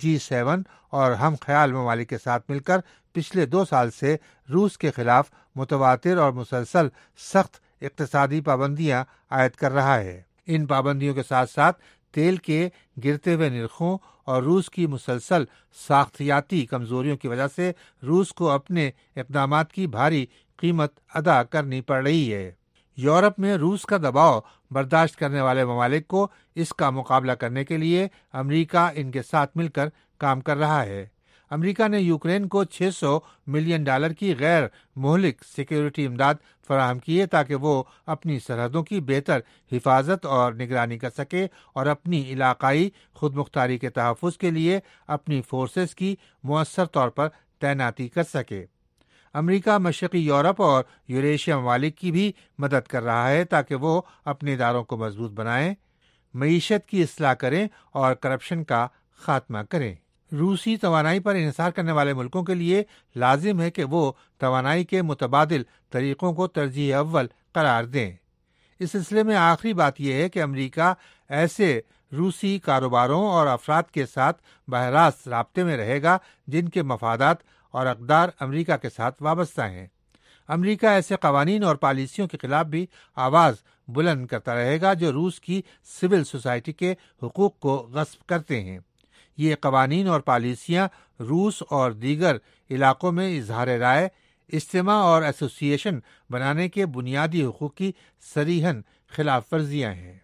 G7 اور ہم خیال ممالک کے ساتھ مل کر پچھلے 2 سال سے روس کے خلاف متواتر اور مسلسل سخت اقتصادی پابندیاں عائد کر رہا ہے۔ ان پابندیوں کے ساتھ ساتھ تیل کے گرتے ہوئے نرخوں اور روس کی مسلسل ساختیاتی کمزوریوں کی وجہ سے روس کو اپنے اقدامات کی بھاری قیمت ادا کرنی پڑ رہی ہے۔ یورپ میں روس کا دباؤ برداشت کرنے والے ممالک کو اس کا مقابلہ کرنے کے لیے امریکہ ان کے ساتھ مل کر کام کر رہا ہے۔ امریکہ نے یوکرین کو $600 ملین کی غیر مہلک سیکیورٹی امداد فراہم کی ہے تاکہ وہ اپنی سرحدوں کی بہتر حفاظت اور نگرانی کر سکے اور اپنی علاقائی خود مختاری کے تحفظ کے لیے اپنی فورسز کی مؤثر طور پر تعیناتی کر سکے۔ امریکہ مشرقی یورپ اور یوریشیا ممالک کی بھی مدد کر رہا ہے تاکہ وہ اپنے اداروں کو مضبوط بنائیں، معیشت کی اصلاح کریں اور کرپشن کا خاتمہ کریں۔ روسی توانائی پر انحصار کرنے والے ملکوں کے لیے لازم ہے کہ وہ توانائی کے متبادل طریقوں کو ترجیح اول قرار دیں۔ اس سلسلے میں آخری بات یہ ہے کہ امریکہ ایسے روسی کاروباروں اور افراد کے ساتھ براہ راست رابطے میں رہے گا جن کے مفادات اور اقدار امریکہ کے ساتھ وابستہ ہیں۔ امریکہ ایسے قوانین اور پالیسیوں کے خلاف بھی آواز بلند کرتا رہے گا جو روس کی سول سوسائٹی کے حقوق کو غصب کرتے ہیں۔ یہ قوانین اور پالیسیاں روس اور دیگر علاقوں میں اظہار رائے، اجتماع اور ایسوسی ایشن بنانے کے بنیادی حقوق کی صریحاً خلاف ورزیاں ہیں۔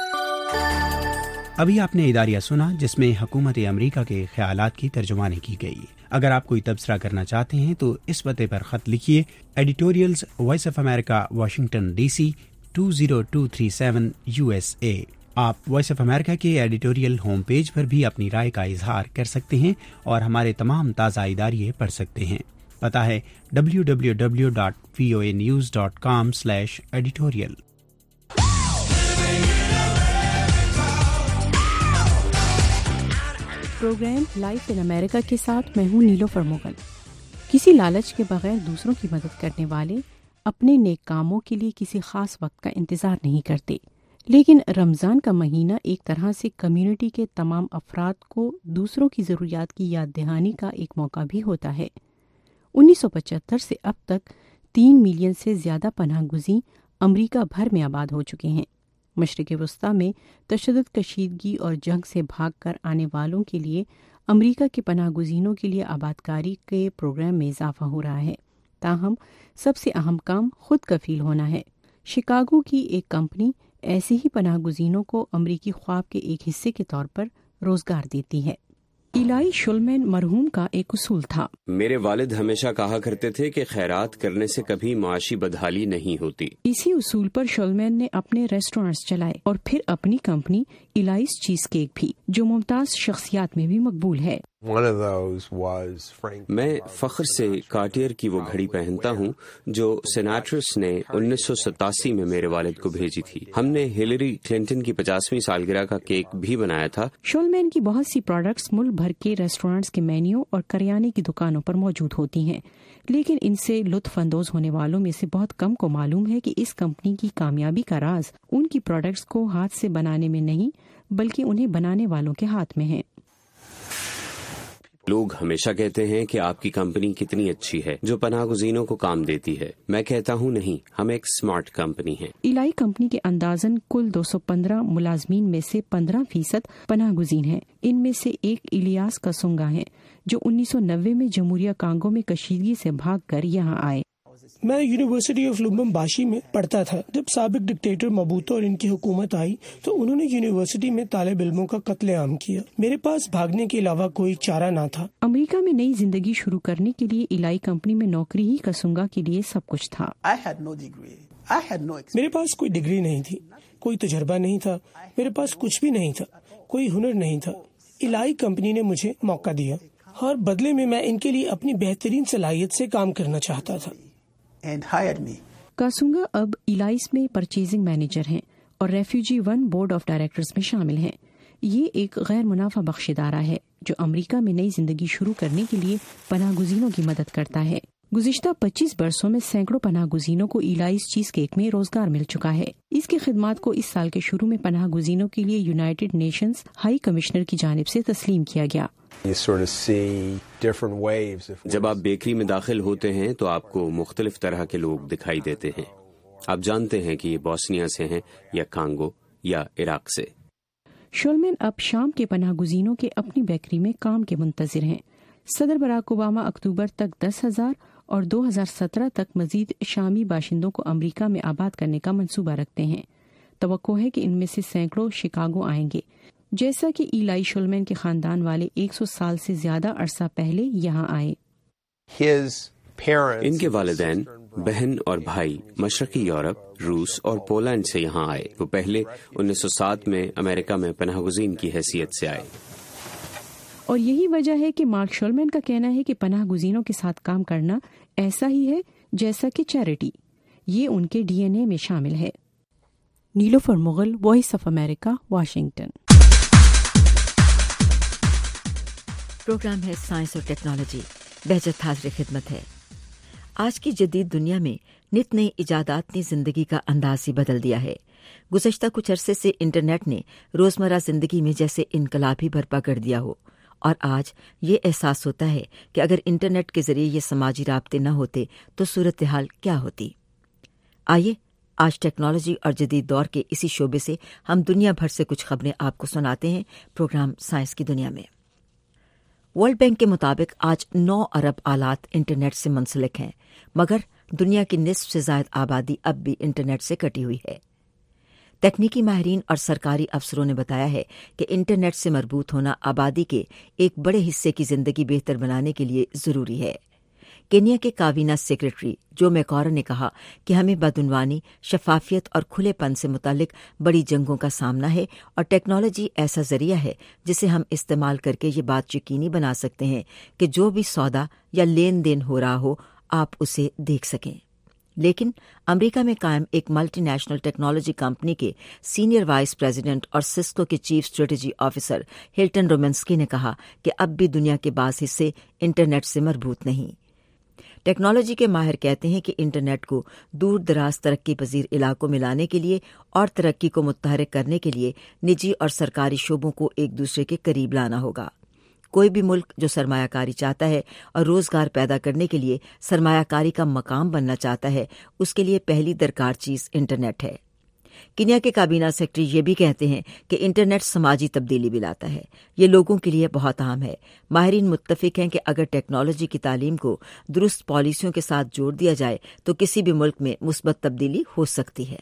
ابھی آپ نے اداریہ سنا جس میں حکومت امریکہ کے خیالات کی ترجمانی کی گئی۔ اگر آپ کوئی تبصرہ کرنا چاہتے ہیں تو اس پتے پر خط لکھیے، editorials voice of America, Washington DC 20237 USA۔ آپ وائس آف امریکہ کے ایڈیٹوریل ہوم پیج پر بھی اپنی رائے کا اظہار کر سکتے ہیں اور ہمارے تمام تازہ اداریے پڑھ سکتے ہیں۔ پتہ ہے www.voanews.com/editorial۔ پروگرام لائف ان امریکہ کے ساتھ میں ہوں نیلوفر مغل۔ کسی لالچ کے بغیر دوسروں کی مدد کرنے والے اپنے نیک کاموں کے لیے کسی خاص وقت کا انتظار نہیں کرتے، لیکن رمضان کا مہینہ ایک طرح سے کمیونٹی کے تمام افراد کو دوسروں کی ضروریات کی یاد دہانی کا ایک موقع بھی ہوتا ہے۔ 1975 سے اب تک 3 ملین سے زیادہ پناہ گزین امریکہ بھر میں آباد ہو چکے ہیں۔ مشرق وسطیٰ میں تشدد، کشیدگی اور جنگ سے بھاگ کر آنے والوں کے لیے امریکہ کے پناہ گزینوں کے لیے آبادکاری کے پروگرام میں اضافہ ہو رہا ہے۔ تاہم سب سے اہم کام خود کفیل ہونا ہے۔ شکاگو کی ایک کمپنی ایسے ہی پناہ گزینوں کو امریکی خواب کے ایک حصے کے طور پر روزگار دیتی ہے۔ ایلائی شولمین مرحوم کا ایک اصول تھا۔ میرے والد ہمیشہ کہا کرتے تھے کہ خیرات کرنے سے کبھی معاشی بدحالی نہیں ہوتی۔ اسی اصول پر شولمین نے اپنے ریسٹورینٹس چلائے اور پھر اپنی کمپنی इलाइस चीज केक भी, जो मुमताज शख्सियात में भी मकबूल है। मैं फख्र से कार्टियर की वो घड़ी पहनता हूँ जो सेनेटर्स ने 1987 में मेरे वालिद को भेजी थी। हमने हिलरी क्लिंटन की 50वीं सालगिरह का केक भी बनाया था। शोलमैन की बहुत सी प्रोडक्ट्स मुल्क भर के रेस्टोरेंट्स के मेन्यू और करियाने की दुकानों पर मौजूद होती हैं, लेकिन इनसे लुत्फ अंदोज होने वालों में से बहुत कम को मालूम है कि इस कंपनी की कामयाबी का राज उनकी प्रोडक्ट्स को हाथ से बनाने में नहीं, बल्कि उन्हें बनाने वालों के हाथ में है। लोग हमेशा कहते हैं कि आपकी कंपनी कितनी अच्छी है जो पनाहगुज़ीनों को काम देती है। मैं कहता हूँ नहीं, हम एक स्मार्ट कंपनी है। इलाई कंपनी के अंदाजन कुल 215 मुलाजमीन में से 15% पनाहगुज़ीन हैं। इनमें से एक इलियास कसुंगा है जो 1990 में जमहूरिया कांगो में कशीदगी से भागकर यहाँ आए। मैं यूनिवर्सिटी ऑफ लुम्बम्बाशी में पढ़ता था। जब साबिक डिक्टेटर मबूतो और इनकी हुकूमत आई तो उन्होंने यूनिवर्सिटी में तालिब इल्मों का कत्लेआम किया। मेरे पास भागने के अलावा कोई चारा ना था। अमेरिका में नई जिंदगी शुरू करने के लिए इलाई कंपनी में नौकरी ही कसुंगा के लिए सब कुछ था। मेरे पास कोई डिग्री नहीं थी, कोई तजर्बा नहीं था, मेरे पास कुछ भी नहीं था, कोई हुनर नहीं था। इलाई कंपनी ने मुझे मौका दिया और बदले में मैं इनके लिए अपनी बेहतरीन सलाहियत से काम करना चाहता था। कासुंगा अब इलाइस में परचेजिंग मैनेजर हैं और refugee one board of directors में शामिल हैं। ये एक गैर मुनाफा बख्श इदारा है जो अमेरिका में नई जिंदगी शुरू करने के लिए पनाहगुज़ीनों की मदद करता है। गुज़िश्ता 25 बरसों में सैकड़ों पनाहगुज़ीनों को इलाइस चीज केक में रोजगार मिल चुका है। इसकी खिदमात को इस साल के शुरू में पनाहगुज़ीनों के लिए यूनाइटेड नेशंस हाई कमिश्नर की जानिब से तस्लीम किया गया। जब आप बेकरी में दाखिल होते हैं तो आपको मुख्तलिफ तरह के लोग दिखाई देते हैं। आप जानते हैं कि ये बोस्निया से हैं या कांगो या इराक से। शोलमैन अब शाम के पनाहगुज़ीनों के अपनी बेकरी में काम के मुंतज़िर हैं। सदर बराक ओबामा अक्टूबर तक 10,000 और 2017 तक मजीद शामी बाशिंदों को अमरीका में आबाद करने का मंसूबा रखते हैं। तवक्को है कि इनमें से सैकड़ों शिकागो आएंगे। जैसा कि इलाई शोलमैन के खानदान वाले 100 साल से ज्यादा अरसा पहले यहाँ आए। इनके वालिदैन, बहन और भाई मशरकी यूरोप, रूस और पोलैंड से यहाँ आए। वो पहले 1907 में अमेरिका में पनाहगुज़ीन की हैसियत से आए। और यही वजह है कि मार्क शोलमैन का कहना है कि पनाहगुज़ीनों के साथ काम करना ऐसा ही है जैसा कि चैरिटी। ये उनके DNA में शामिल है। Nilofar Mughal, voice of America, Washington. Programme है साइंस और टेक्नोलॉजी। बेहजत हाज़िर खिदमत है। आज की जदीद दुनिया में नित नई इजादात ने जिंदगी का अंदाज ही बदल दिया है। गुज़श्ता कुछ अरसे से इंटरनेट ने रोजमर्रा जिंदगी में जैसे इनकलाब ही बर्पा कर दिया हो, और आज ये एहसास होता है कि अगर इंटरनेट के जरिए ये समाजी राब्ते न होते तो सूरत हाल क्या होती। आइए आज टेक्नोलॉजी और जदीद दौर के इसी शोबे से हम दुनिया भर से कुछ खबरें आपको सुनाते हैं प्रोग्राम साइंस की दुनिया में। वर्ल्ड बैंक के मुताबिक आज 9 अरब आलात इंटरनेट से मुंसलिक हैं, मगर दुनिया की निस्फ से ज्यादा आबादी अब भी इंटरनेट से कटी हुई है। तकनीकी माहिरीन और सरकारी अफसरों ने बताया है कि इंटरनेट से मरबूत होना आबादी के एक बड़े हिस्से की जिंदगी बेहतर बनाने के लिए जरूरी है। केन्या के काबीना सेक्रेटरी जो मैकॉर ने कहा कि हमें बदउनवानी, शफाफियत और खुलेपन से मुतालिक बड़ी जंगों का सामना है, और टेक्नोलॉजी ऐसा जरिया है जिसे हम इस्तेमाल करके ये बात यकीनी बना सकते हैं कि जो भी सौदा या लेन देन हो रहा हो आप उसे देख सकें। लेकिन अमेरिका में कायम एक मल्टी नेशनल टेक्नोलॉजी कंपनी के सीनियर वाइस प्रेसिडेंट और सिस्को के chief strategy officer Hilton Romanski ने कहा कि अब भी दुनिया के बाज़ हिस्से इंटरनेट से मरबूत नहीं। टेक्नोलॉजी के माहिर कहते हैं कि इंटरनेट को दूर दराज तरक्की पजीर इलाकों में लाने के लिए और तरक्की को मुतहरिक करने के लिए निजी और सरकारी शोबों को एक दूसरे के करीब लाना होगा। कोई भी मुल्क जो सरमायाकारी चाहता है और रोजगार पैदा करने के लिए सरमायाकारी का मकाम बनना चाहता है, उसके लिए पहली दरकार चीज इंटरनेट है। केन्या के काबीना सेक्रेटरी ये भी कहते हैं कि इंटरनेट समाजी तब्दीली भी लाता है। ये लोगों के लिए बहुत अहम है। माहिरीन मुत्तफिक हैं कि अगर टेक्नोलॉजी की तालीम को दुरुस्त पॉलिसियों के साथ जोड़ दिया जाए तो किसी भी मुल्क में मुस्बत तब्दीली हो सकती है।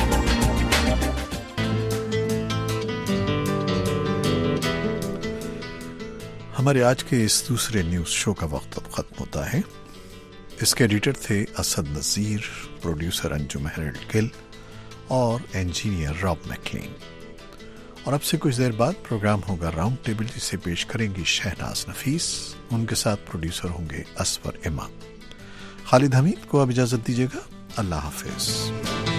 हमारे आज के इस दूसरे न्यूज शो का वक्त अब खत्म होता है। इसके एडिटर थे असद नज़ीर, प्रोड्यूसर अंजुम महर गिल और इंजीनियर रॉब मैकलीन। اور اب سے کچھ دیر بعد پروگرام ہوگا راؤنڈ ٹیبل، جسے پیش کریں گی شہناز نفیس، ان کے ساتھ پروڈیوسر ہوں گے اسفر امام۔ خالد حمید کو اب اجازت دیجیے گا، اللہ حافظ۔